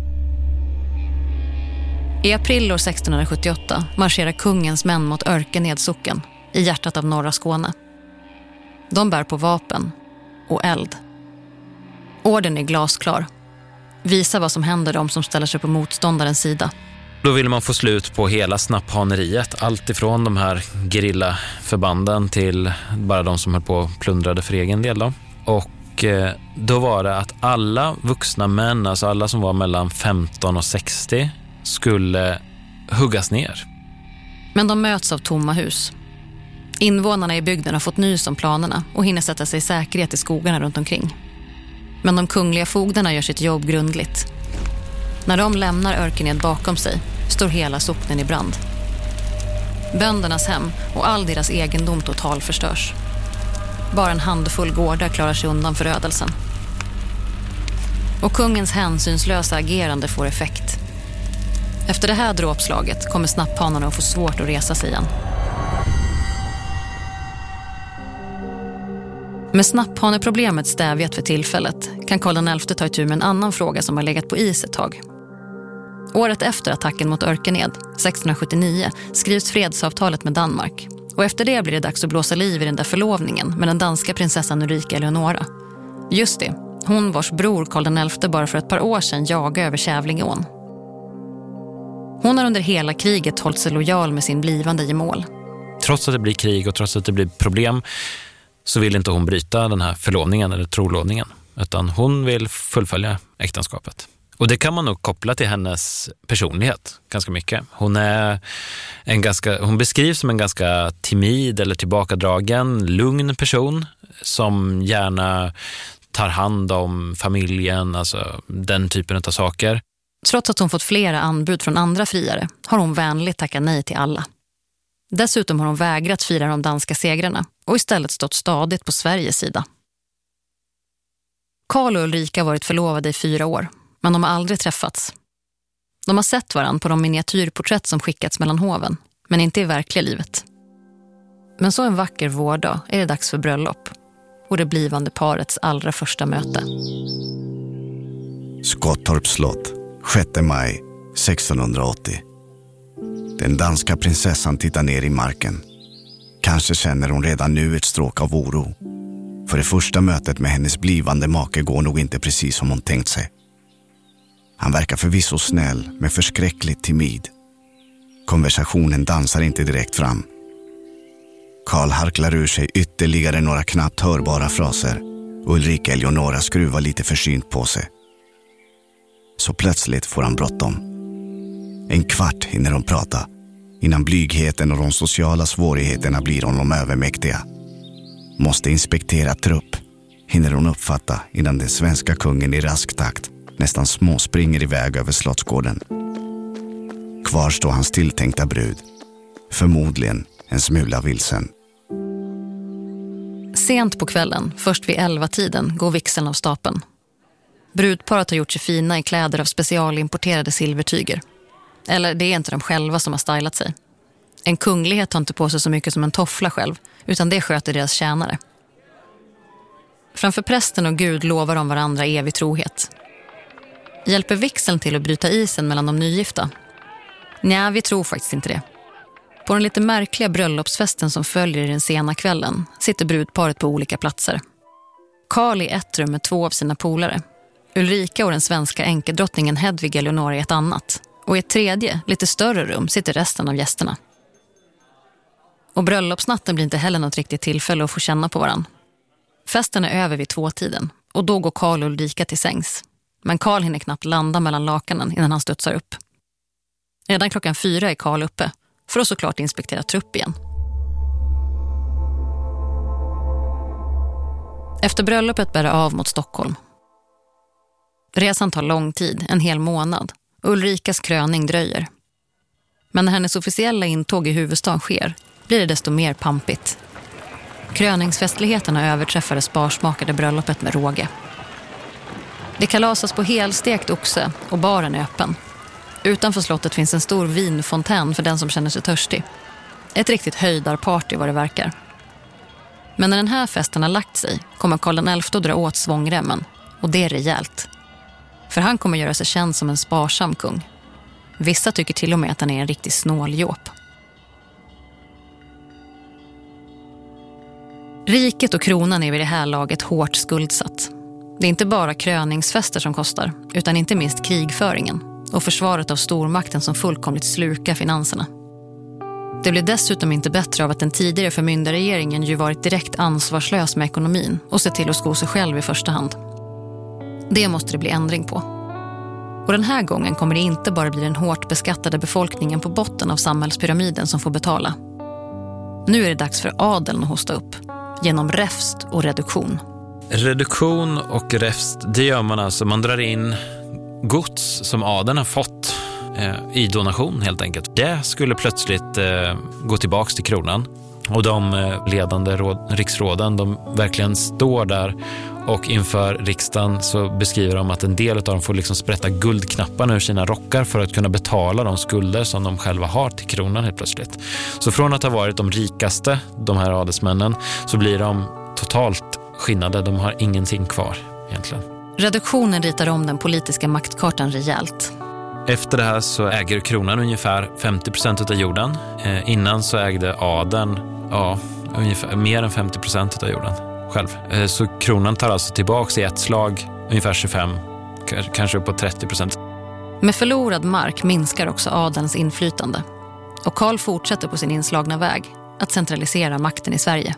Speaker 3: I april år sextonhundrasjuttioåtta marscherar kungens män mot Örkenedsocken i hjärtat av norra Skåne. De bär på vapen och eld. Orden är glasklar. Visa vad som händer dem som ställer sig på motståndarens sida.
Speaker 5: Då vill man få slut på hela snapphaneriet. Allt ifrån de här gerillaförbanden till bara de som höll på och plundrade för egen del då. Och då var det att alla vuxna män, alltså alla som var mellan femton och sextio, skulle huggas ner.
Speaker 3: Men de möts av tomma hus. Invånarna i bygden har fått nys om planerna och hinner sätta sig i säkerhet i skogarna runt omkring. Men de kungliga fogdarna gör sitt jobb grundligt. När de lämnar Örkened bakom sig står hela socknen i brand. Böndernas hem och all deras egendom total förstörs. Bara en handfull gårdar klarar sig undan förödelsen. Och kungens hänsynslösa agerande får effekt. Efter det här dråpslaget kommer snapphanarna att få svårt att resa sig igen. Med snapphaneproblemet stävjat för tillfället kan Karl den elfte ta itu med en annan fråga som har legat på is ett tag. Året efter attacken mot Örkened, sextonhundrasjuttionio, skrivs fredsavtalet med Danmark. Och efter det blir det dags att blåsa liv i den där förlovningen med den danska prinsessan Ulrika Eleonora. Just det, hon vars bror Karl den elfte bara för ett par år sedan jagade över Kävlingeån. Hon har under hela kriget hållit sig lojal med sin blivande gemål.
Speaker 5: Trots att det blir krig och trots att det blir problem så vill inte hon bryta den här förlovningen eller trolovningen, utan hon vill fullfölja äktenskapet. Och det kan man nog koppla till hennes personlighet ganska mycket. Hon är en ganska, hon beskrivs som en ganska timid eller tillbakadragen, lugn person som gärna tar hand om familjen, alltså den typen av saker.
Speaker 3: Trots att hon fått flera anbud från andra friare har hon vänligt tackat nej till alla. Dessutom har hon vägrat fira de danska segrarna och istället stått stadigt på Sveriges sida. Karl och Ulrika har varit förlovade i fyra år, men de har aldrig träffats. De har sett varann på de miniatyrporträtt som skickats mellan hoven, men inte i verkliga livet. Men så en vacker vårdag är det dags för bröllop och det blivande parets allra första möte.
Speaker 2: Skottorps slott, sjätte maj sextonhundraåttio. Den danska prinsessan tittar ner i marken. Kanske känner hon redan nu ett stråk av oro. För det första mötet med hennes blivande make går nog inte precis som hon tänkt sig. Han verkar förvisso snäll, men förskräckligt timid. Konversationen dansar inte direkt fram. Karl harklar ur sig ytterligare några knappt hörbara fraser. Och Ulrika Eleonora skruvar lite försynt på sig. Så plötsligt får han bråttom. En kvart hinner de prata, innan blygheten och de sociala svårigheterna blir honom övermäktiga. Måste inspektera trupp, hinner hon uppfatta innan den svenska kungen i rask takt nästan små springer iväg över slottsgården. Kvar står hans tilltänkta brud, förmodligen en smula vilsen.
Speaker 3: Sent på kvällen, först vid elva tiden, går vigseln av stapeln. Brudparet har gjort sig fina i kläder av specialimporterade silvertyger. Eller det är inte de själva som har stylat sig. En kunglighet tar inte på sig så mycket som en toffla själv, utan det sköter deras tjänare. Framför prästen och Gud lovar de varandra evig trohet. Hjälper vigseln till att bryta isen mellan de nygifta? Nej, vi tror faktiskt inte det. På den lite märkliga bröllopsfesten som följer i den sena kvällen sitter brudparet på olika platser. Karl i ett rum med två av sina polare. Ulrika och den svenska enkedrottningen Hedvig Eleonora i ett annat. Och i ett tredje, lite större rum sitter resten av gästerna. Och bröllopsnatten blir inte heller något riktigt tillfälle att få känna på varann. Festen är över vid tvåtiden och då går Karl och Ulrika till sängs. Men Karl hinner knappt landa mellan lakanen innan han studsar upp. Redan klockan fyra är Karl uppe för att såklart inspektera trupp igen. Efter bröllopet bär det av mot Stockholm. Resan tar lång tid, en hel månad. Ulrikas kröning dröjer. Men när hennes officiella intåg i huvudstaden sker blir det desto mer pampigt. Kröningsfestligheterna överträffar det sparsmakade bröllopet med råge. Det kalasas på helstekt oxe och baren är öppen. Utanför slottet finns en stor vinfontän för den som känner sig törstig. Ett riktigt höjdarparty vad det verkar. Men när den här festen har lagt sig kommer Karl den elfte att dra åt svångremmen. Och det är rejält. För han kommer göra sig känd som en sparsam kung. Vissa tycker till och med att han är en riktig snåljåp. Riket och kronan är vid det här laget hårt skuldsatt. Det är inte bara kröningsfester som kostar, utan inte minst krigföringen och försvaret av stormakten som fullkomligt slukar finanserna. Det blir dessutom inte bättre av att den tidigare förmyndarregeringen ju varit direkt ansvarslös med ekonomin och sett till att sko sig själv i första hand. Det måste det bli ändring på. Och den här gången kommer det inte bara bli den hårt beskattade befolkningen på botten av samhällspyramiden som får betala. Nu är det dags för adeln att hosta upp, genom räfst och reduktion.
Speaker 5: Reduktion och räfst, det gör man alltså. Man drar in gods som adeln har fått eh, i donation helt enkelt. Det skulle plötsligt eh, gå tillbaks till kronan. Och de ledande råd, riksråden, de verkligen står där och inför riksdagen så beskriver de att en del av dem får liksom sprätta guldknapparna ur sina rockar för att kunna betala de skulder som de själva har till kronan helt plötsligt. Så från att ha varit de rikaste, de här adelsmännen, så blir de totalt skinnade. De har ingenting kvar egentligen.
Speaker 3: Reduktionen ritar om den politiska maktkartan rejält.
Speaker 5: Efter det här så äger kronan ungefär femtio procent av jorden. Eh, innan så ägde adeln ja, ungefär mer än femtio procent av jorden själv. Eh, så kronan tar alltså tillbaka i ett slag ungefär tjugofem, kanske upp på trettio procent.
Speaker 3: Med förlorad mark minskar också adelns inflytande. Och Karl fortsätter på sin inslagna väg att centralisera makten i Sverige.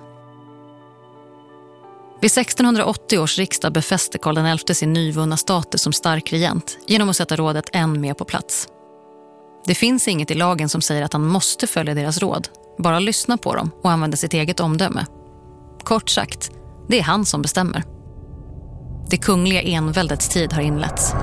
Speaker 3: Vid sextonhundraåttio års riksdag befäste Karl den elfte sin nyvunna status som stark regent genom att sätta rådet än mer på plats. Det finns inget i lagen som säger att han måste följa deras råd, bara lyssna på dem och använda sitt eget omdöme. Kort sagt, det är han som bestämmer. Det kungliga enväldets tid har inletts.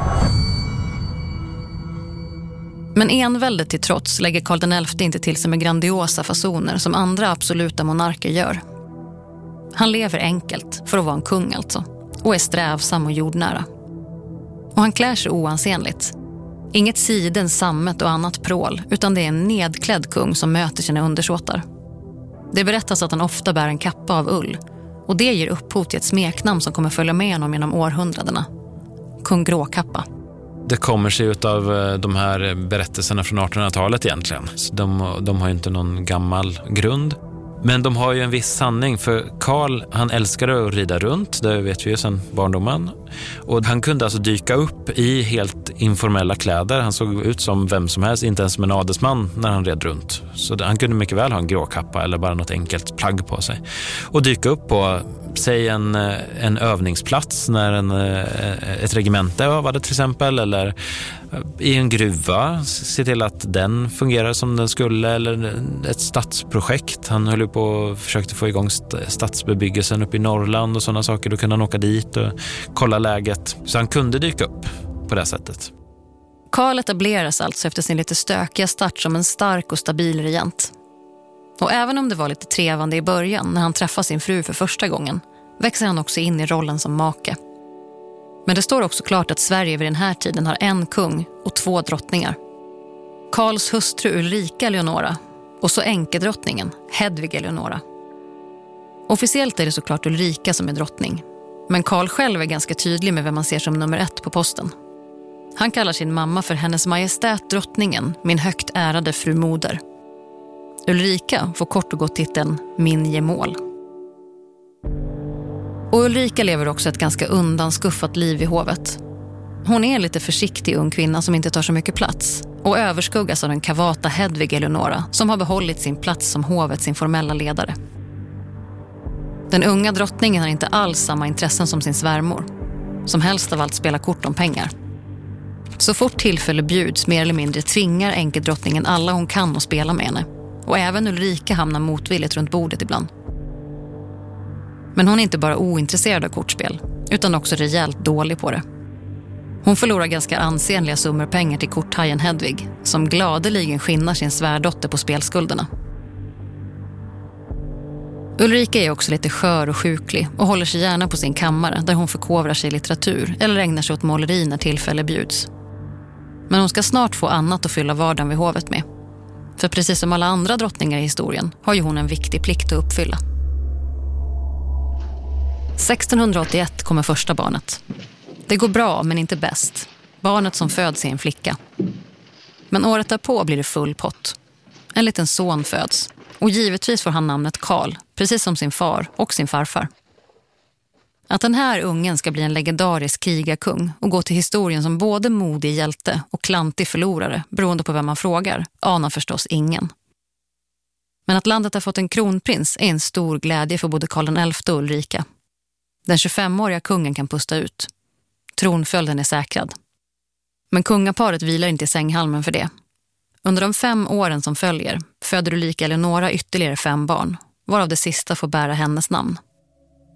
Speaker 3: Men enväldet till trots lägger Karl den elfte inte till sig med grandiosa fasoner som andra absoluta monarker gör. Han lever enkelt för att vara en kung alltså, och är strävsam och jordnära. Och han klär sig oansenligt. Inget siden, sammet och annat prål, utan det är en nedklädd kung som möter sina undersåtar. Det berättas att han ofta bär en kappa av ull, och det ger upphov till ett smeknamn som kommer följa med honom genom århundradena. Kung Gråkappa.
Speaker 5: Det kommer sig ut av de här berättelserna från artonhundratalet egentligen. Så de, de har ju inte någon gammal grund. Men de har ju en viss sanning, för Karl, han älskade att rida runt, det vet vi ju sedan barndomen. Och han kunde alltså dyka upp i helt informella kläder. Han såg ut som vem som helst, inte ens som en adelsman när han red runt. Så han kunde mycket väl ha en gråkappa eller bara något enkelt plagg på sig. Och dyka upp på, säg en, en övningsplats när en, ett regemente övade till exempel, eller i en gruva, se till att den fungerar som den skulle, eller ett stadsprojekt. Han höll på och försökte få igång stadsbebyggelsen uppe i Norrland och sådana saker. Då kunde han åka dit och kolla läget. Så han kunde dyka upp på det sättet.
Speaker 3: Karl etableras alltså efter sin lite stökiga start som en stark och stabil regent. Och även om det var lite trevande i början när han träffade sin fru för första gången, växer han också in i rollen som make. Men det står också klart att Sverige vid den här tiden har en kung och två drottningar. Karls hustru Ulrika Leonora och så änkedrottningen Hedvig Eleonora. Officiellt är det såklart Ulrika som är drottning, men Karl själv är ganska tydlig med vem man ser som nummer ett på posten. Han kallar sin mamma för hennes majestät drottningen, min högt ärade fru moder. Ulrika får kort och gott titeln min gemål. Och Ulrika lever också ett ganska undanskuffat liv i hovet. Hon är en lite försiktig ung kvinna som inte tar så mycket plats och överskuggas av den kavata Hedvig Eleonora som har behållit sin plats som hovets informella ledare. Den unga drottningen har inte alls samma intressen som sin svärmor, som helst av allt spelar kort om pengar. Så fort tillfälle bjuds mer eller mindre tvingar änkedrottningen alla hon kan att spela med henne, och även Ulrika hamnar motvilligt runt bordet ibland. Men hon är inte bara ointresserad av kortspel, utan också rejält dålig på det. Hon förlorar ganska ansenliga summor pengar till korthajen Hedvig, som gladeligen skinnar sin svärdotter på spelskulderna. Ulrika är också lite skör och sjuklig och håller sig gärna på sin kammare där hon förkovrar sig i litteratur eller ägnar sig åt måleri när tillfälle bjuds. Men hon ska snart få annat att fylla vardagen vid hovet med. För precis som alla andra drottningar i historien har ju hon en viktig plikt att uppfylla. sextonhundraåttioett kommer första barnet. Det går bra men inte bäst. Barnet som föds är en flicka. Men året därpå blir det full pott. En liten son föds. Och givetvis får han namnet Karl, precis som sin far och sin farfar. Att den här ungen ska bli en legendarisk krigarkung och gå till historien som både modig hjälte och klantig förlorare, beroende på vem man frågar, anar förstås ingen. Men att landet har fått en kronprins är en stor glädje för både Karl den elfte och Ulrika. Den tjugofemåriga kungen kan pusta ut. Tronföljden är säkrad. Men kungaparet vilar inte i sänghalmen för det. Under de fem åren som följer föder Ulrika Eleonora ytterligare fem barn, varav det sista får bära hennes namn.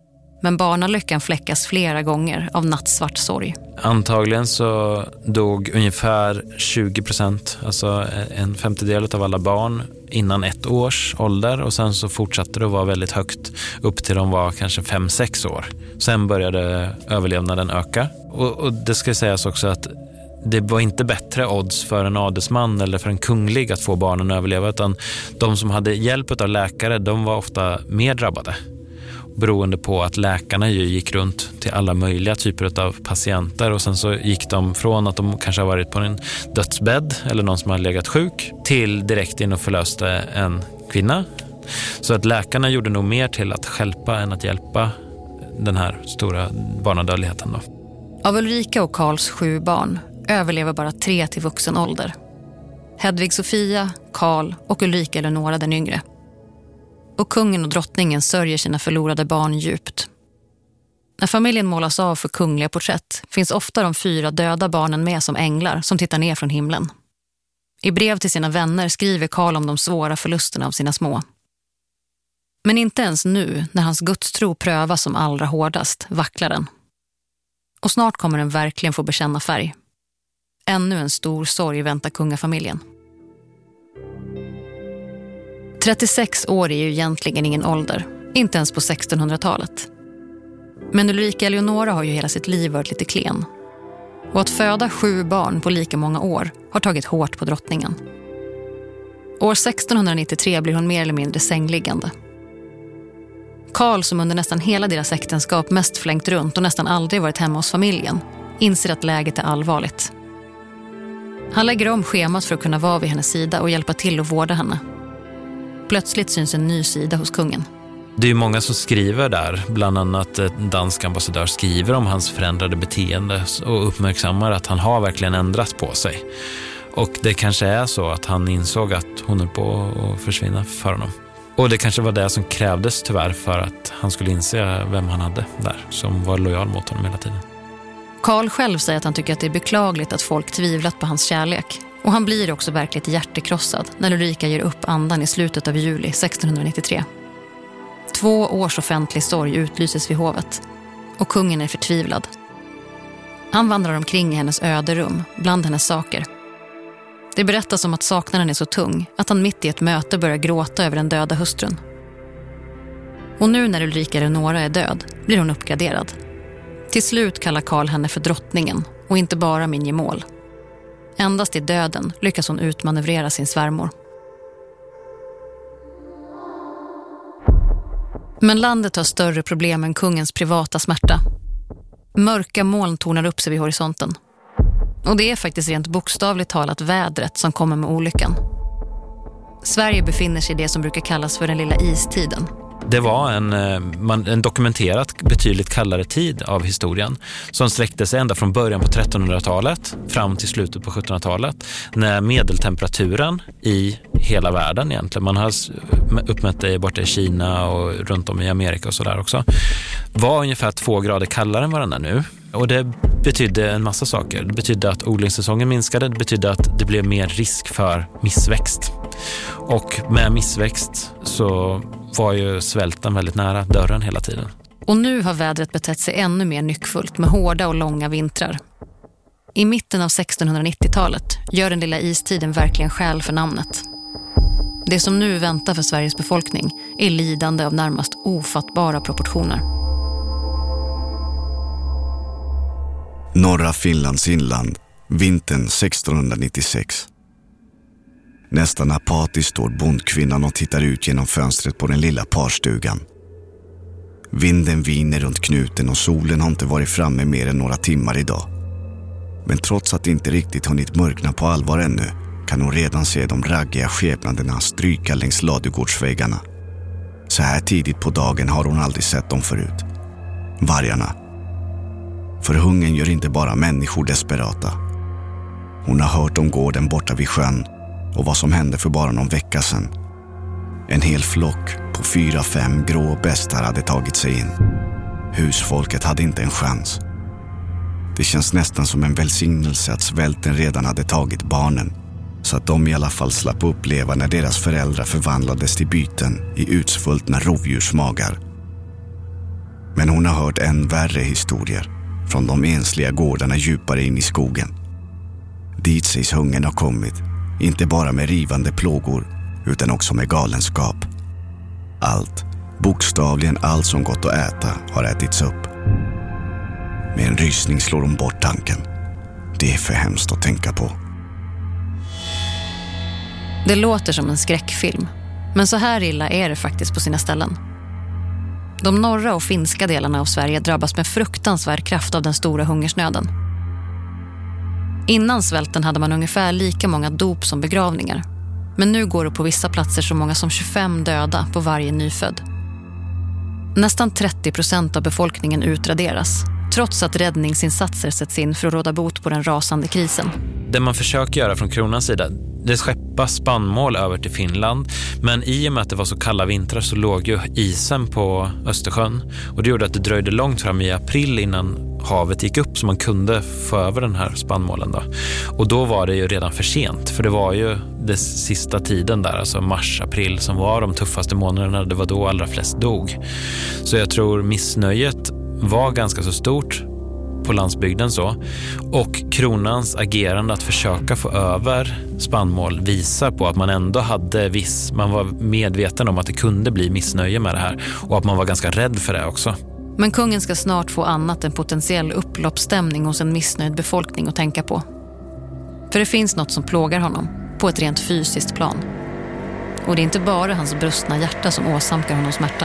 Speaker 3: men barnalyckan fläckas flera gånger av nattsvart sorg.
Speaker 5: Antagligen så dog ungefär tjugo procent, alltså en femtedel av alla barn innan ett års ålder, och sen så fortsatte det att vara väldigt högt upp till de var kanske fem sex år. Sen började överlevnaden öka, och, och det ska sägas också att det var inte bättre odds för en adelsman eller för en kunglig att få barnen att överleva, utan de som hade hjälp av läkare, de var ofta mer drabbade. Beroende på att läkarna ju gick runt till alla möjliga typer av patienter, och sen så gick de från att de kanske har varit på en dödsbädd eller någon som har legat sjuk till direkt in och förlöste en kvinna. Så att läkarna gjorde nog mer till att hjälpa än att hjälpa den här stora barnadödligheten då.
Speaker 3: Av Ulrika och Karls sju barn överlever bara tre till vuxen ålder. Hedvig Sofia, Karl och Ulrika Eleonora den yngre. Och kungen och drottningen sörjer sina förlorade barn djupt. När familjen målas av för kungliga porträtt finns ofta de fyra döda barnen med som änglar som tittar ner från himlen. I brev till sina vänner skriver Karl om de svåra förlusterna av sina små. Men inte ens nu, när hans gudstro prövas som allra hårdast, vacklar den. Och snart kommer den verkligen få bekänna färg. Ännu en stor sorg väntar kungafamiljen. trettiosex år är ju egentligen ingen ålder, inte ens på sextonhundratalet. Men Ulrika Eleonora har ju hela sitt liv varit lite klen. Och att föda sju barn på lika många år har tagit hårt på drottningen. År sextonhundranittiotre blir hon mer eller mindre sängliggande. Karl, som under nästan hela deras äktenskap mest flängt runt och nästan aldrig varit hemma hos familjen, inser att läget är allvarligt. Han lägger om schemat för att kunna vara vid hennes sida och hjälpa till att vårda henne. Plötsligt syns en ny sida hos kungen.
Speaker 5: Det är ju många som skriver där, bland annat en dansk ambassadör skriver om hans förändrade beteende och uppmärksammar att han har verkligen ändrat på sig. Och det kanske är så att han insåg att hon är på att försvinna för honom. Och det kanske var det som krävdes tyvärr för att han skulle inse vem han hade där, som var lojal mot honom hela tiden.
Speaker 3: Karl själv säger att han tycker att det är beklagligt att folk tvivlat på hans kärlek. Och han blir också verkligt hjärtekrossad när Ulrika ger upp andan i slutet av juli sextonhundranittiotre. Två års offentlig sorg utlyses vid hovet. Och kungen är förtvivlad. Han vandrar omkring i hennes öde rum, bland hennes saker. Det berättas om att saknaden är så tung att han mitt i ett möte börjar gråta över den döda hustrun. Och nu när Ulrika Eleonora är död blir hon uppgraderad. Till slut kallar Karl henne för drottningen och inte bara min gemål. Endast i döden lyckas hon utmanövrera sin svärmor. Men landet har större problem än kungens privata smärta. Mörka moln tornar upp sig vid horisonten. Och det är faktiskt rent bokstavligt talat vädret som kommer med olyckan. Sverige befinner sig i det som brukar kallas för den lilla istiden.
Speaker 5: Det var en, en dokumenterat betydligt kallare tid av historien som sträckte sig ända från början på trettonhundratalet fram till slutet på sjuttonhundratalet, när medeltemperaturen i hela världen egentligen, man har uppmätt det borta i Kina och runt om i Amerika och sådär också, var ungefär två grader kallare än vad den är nu. Och det betydde en massa saker. Det betydde att odlingssäsongen minskade, det betydde att det blev mer risk för missväxt. Och med missväxt så var ju svälten väldigt nära dörren hela tiden.
Speaker 3: Och nu har vädret betett sig ännu mer nyckfullt med hårda och långa vintrar. I mitten av sextonhundranittiotalet gör den lilla istiden verkligen skäl för namnet. Det som nu väntar för Sveriges befolkning är lidande av närmast ofattbara proportioner.
Speaker 2: Norra Finlands inland, vintern sextonhundranittiosex. Nästan apatiskt står bondkvinnan och tittar ut genom fönstret på den lilla parstugan. Vinden viner runt knuten och solen har inte varit framme mer än några timmar idag. Men trots att det inte riktigt hunnit mörkna på allvar ännu kan hon redan se de raggiga skepnaderna stryka längs ladugårdsväggarna. Så här tidigt på dagen har hon aldrig sett dem förut. Vargarna. För hungern gör inte bara människor desperata. Hon har hört om gården borta vid sjön och vad som hände för bara någon vecka sedan. En hel flock på fyra, fem grå bästar hade tagit sig in. Husfolket hade inte en chans. Det känns nästan som en välsignelse att svälten redan hade tagit barnen, så att de i alla fall slapp uppleva när deras föräldrar förvandlades till byten i utsvultna rovdjursmagar. Men hon har hört än värre historier från de ensliga gårdarna djupare in i skogen. Dit sägs hungern ha kommit, inte bara med rivande plågor utan också med galenskap. Allt, bokstavligen allt som gått att äta har ätits upp. Med en rysning slår hon bort tanken. Det är för hemskt att tänka på.
Speaker 3: Det låter som en skräckfilm, men så här illa är det faktiskt på sina ställen. De norra och finska delarna av Sverige drabbas med fruktansvärd kraft av den stora hungersnöden. Innan svälten hade man ungefär lika många dop som begravningar. Men nu går det på vissa platser så många som tjugofem döda på varje nyfödd. Nästan trettio procent av befolkningen utraderas, trots att räddningsinsatser sätts in för att råda bot på den rasande krisen.
Speaker 5: Det man försöker göra från kronans sida, det skeppas spannmål över till Finland. Men i och med att det var så kalla vintrar så låg ju isen på Östersjön. Och det gjorde att det dröjde långt fram i april innan havet gick upp så man kunde få över den här spannmålen då. Och då var det ju redan för sent, för det var ju den sista tiden där, alltså mars, april, som var de tuffaste månaderna. Det var då allra flest dog. Så jag tror missnöjet var ganska så stort på landsbygden så. Och kronans agerande att försöka få över spannmål visar på att man ändå hade viss, man var medveten om att det kunde bli missnöje med det här och att man var ganska rädd för det också.
Speaker 3: Men kungen ska snart få annat än potentiell upploppsstämning hos en missnöjd befolkning att tänka på. För det finns något som plågar honom på ett rent fysiskt plan. Och det är inte bara hans brustna hjärta som åsamkar honom smärta.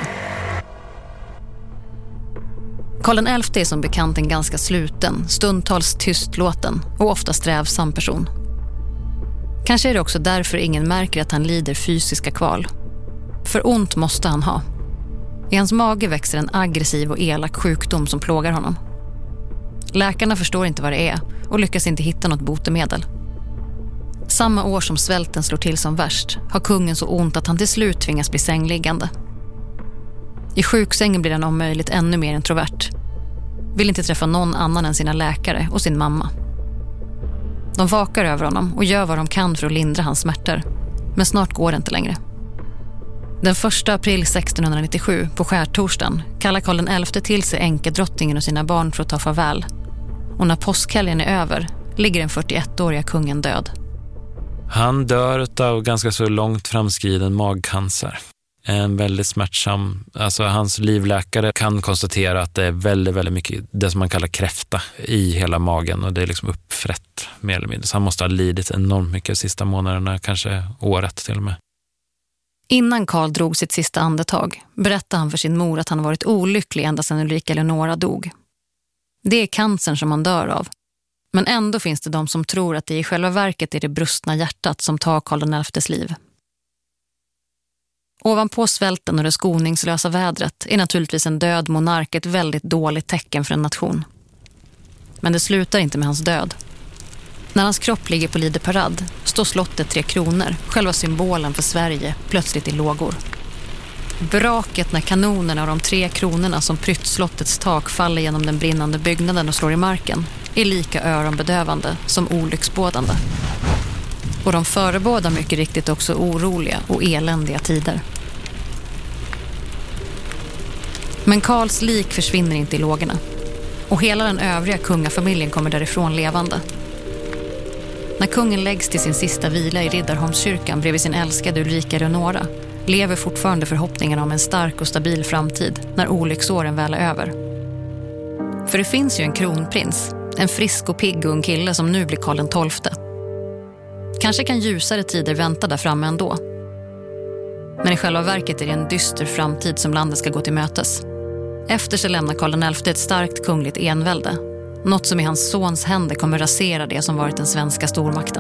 Speaker 3: Karl den elfte är som bekant en ganska sluten, stundtals tystlåten och ofta strävsam person. Kanske är det också därför ingen märker att han lider fysiska kval. För ont måste han ha. I hans mage växer en aggressiv och elak sjukdom som plågar honom. Läkarna förstår inte vad det är och lyckas inte hitta något botemedel. Samma år som svälten slår till som värst har kungen så ont att han till slut tvingas bli sängliggande. I sjuksängen blir han om möjligt ännu mer introvert. Vill inte träffa någon annan än sina läkare och sin mamma. De vakar över honom och gör vad de kan för att lindra hans smärtor. Men snart går det inte längre. Den första april sextonhundranittiosju på skärtorsdagen kallar Karl den elfte till sig änkedrottningen och sina barn för att ta farväl. Och när påskhelgen är över ligger den fyrtioettåriga kungen död.
Speaker 5: Han dör av ganska så långt framskriden magcancer. En väldigt smärtsam, alltså hans livläkare kan konstatera att det är väldigt, väldigt mycket det som man kallar kräfta i hela magen och det är liksom uppfrätt mer eller mindre. Så han måste ha lidit enormt mycket de sista månaderna, kanske året till och med.
Speaker 3: Innan Karl drog sitt sista andetag berättade han för sin mor att han varit olycklig ända sedan Ulrika Eleonora dog. Det är cancern som han dör av. Men ändå finns det de som tror att det i själva verket är det brustna hjärtat som tar Karl den elftes liv. Ovanpå svälten och det skoningslösa vädret är naturligtvis en död monark ett väldigt dåligt tecken för en nation. Men det slutar inte med hans död. När hans kropp ligger på Lideparad står slottet Tre Kronor, själva symbolen för Sverige, plötsligt i lågor. Braket när kanonerna och de tre kronorna som prytt slottets tak faller genom den brinnande byggnaden och slår i marken är lika öronbedövande som olycksbådande. Och de förebådar mycket riktigt också oroliga och eländiga tider. Men Karls lik försvinner inte i lågorna. Och hela den övriga kungafamiljen kommer därifrån levande. När kungen läggs till sin sista vila i Riddarholmskyrkan bredvid sin älskade Ulrika Eleonora lever fortfarande förhoppningen om en stark och stabil framtid när olycksåren väl är över. För det finns ju en kronprins, en frisk och pigg ung kille som nu blir Karl den tolfte. Kanske kan ljusare tider vänta där framme ändå. Men i själva verket är det en dyster framtid som landet ska gå till mötes. Efter sig lämnar Karl den elfte ett starkt kungligt envälde. Något som i hans sons händer kommer rasera det som varit den svenska stormakten.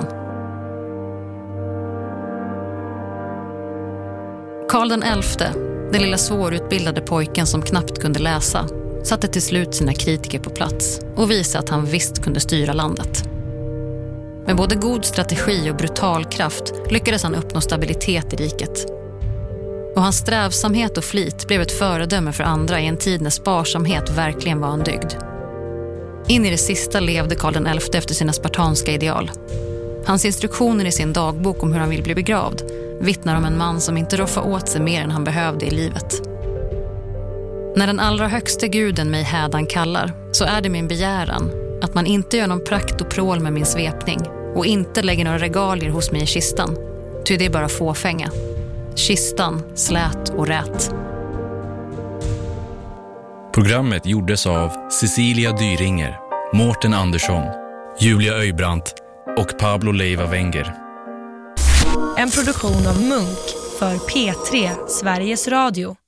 Speaker 3: Karl den elfte, den lilla svårutbildade pojken som knappt kunde läsa, satte till slut sina kritiker på plats och visade att han visst kunde styra landet. Med både god strategi och brutal kraft lyckades han uppnå stabilitet i riket. Och hans strävsamhet och flit blev ett föredöme för andra i en tid när sparsamhet verkligen var en dygd. In i det sista levde Karl den elfte efter sina spartanska ideal. Hans instruktioner i sin dagbok om hur han vill bli begravd vittnar om en man som inte roffade åt sig mer än han behövde i livet. När den allra högsta guden mig hädan kallar så är det min begäran att man inte gör någon prakt och prål med min svepning och inte lägger några regalier hos mig i kistan. Ty det är bara fåfänga. Kistan, slät och rät.
Speaker 4: Programmet gjordes av Cecilia Dyringer, Mårten Andersson, Julia Öjbrandt och Pablo Leiva Wenger.
Speaker 1: En produktion av Munk för P tre Sveriges Radio.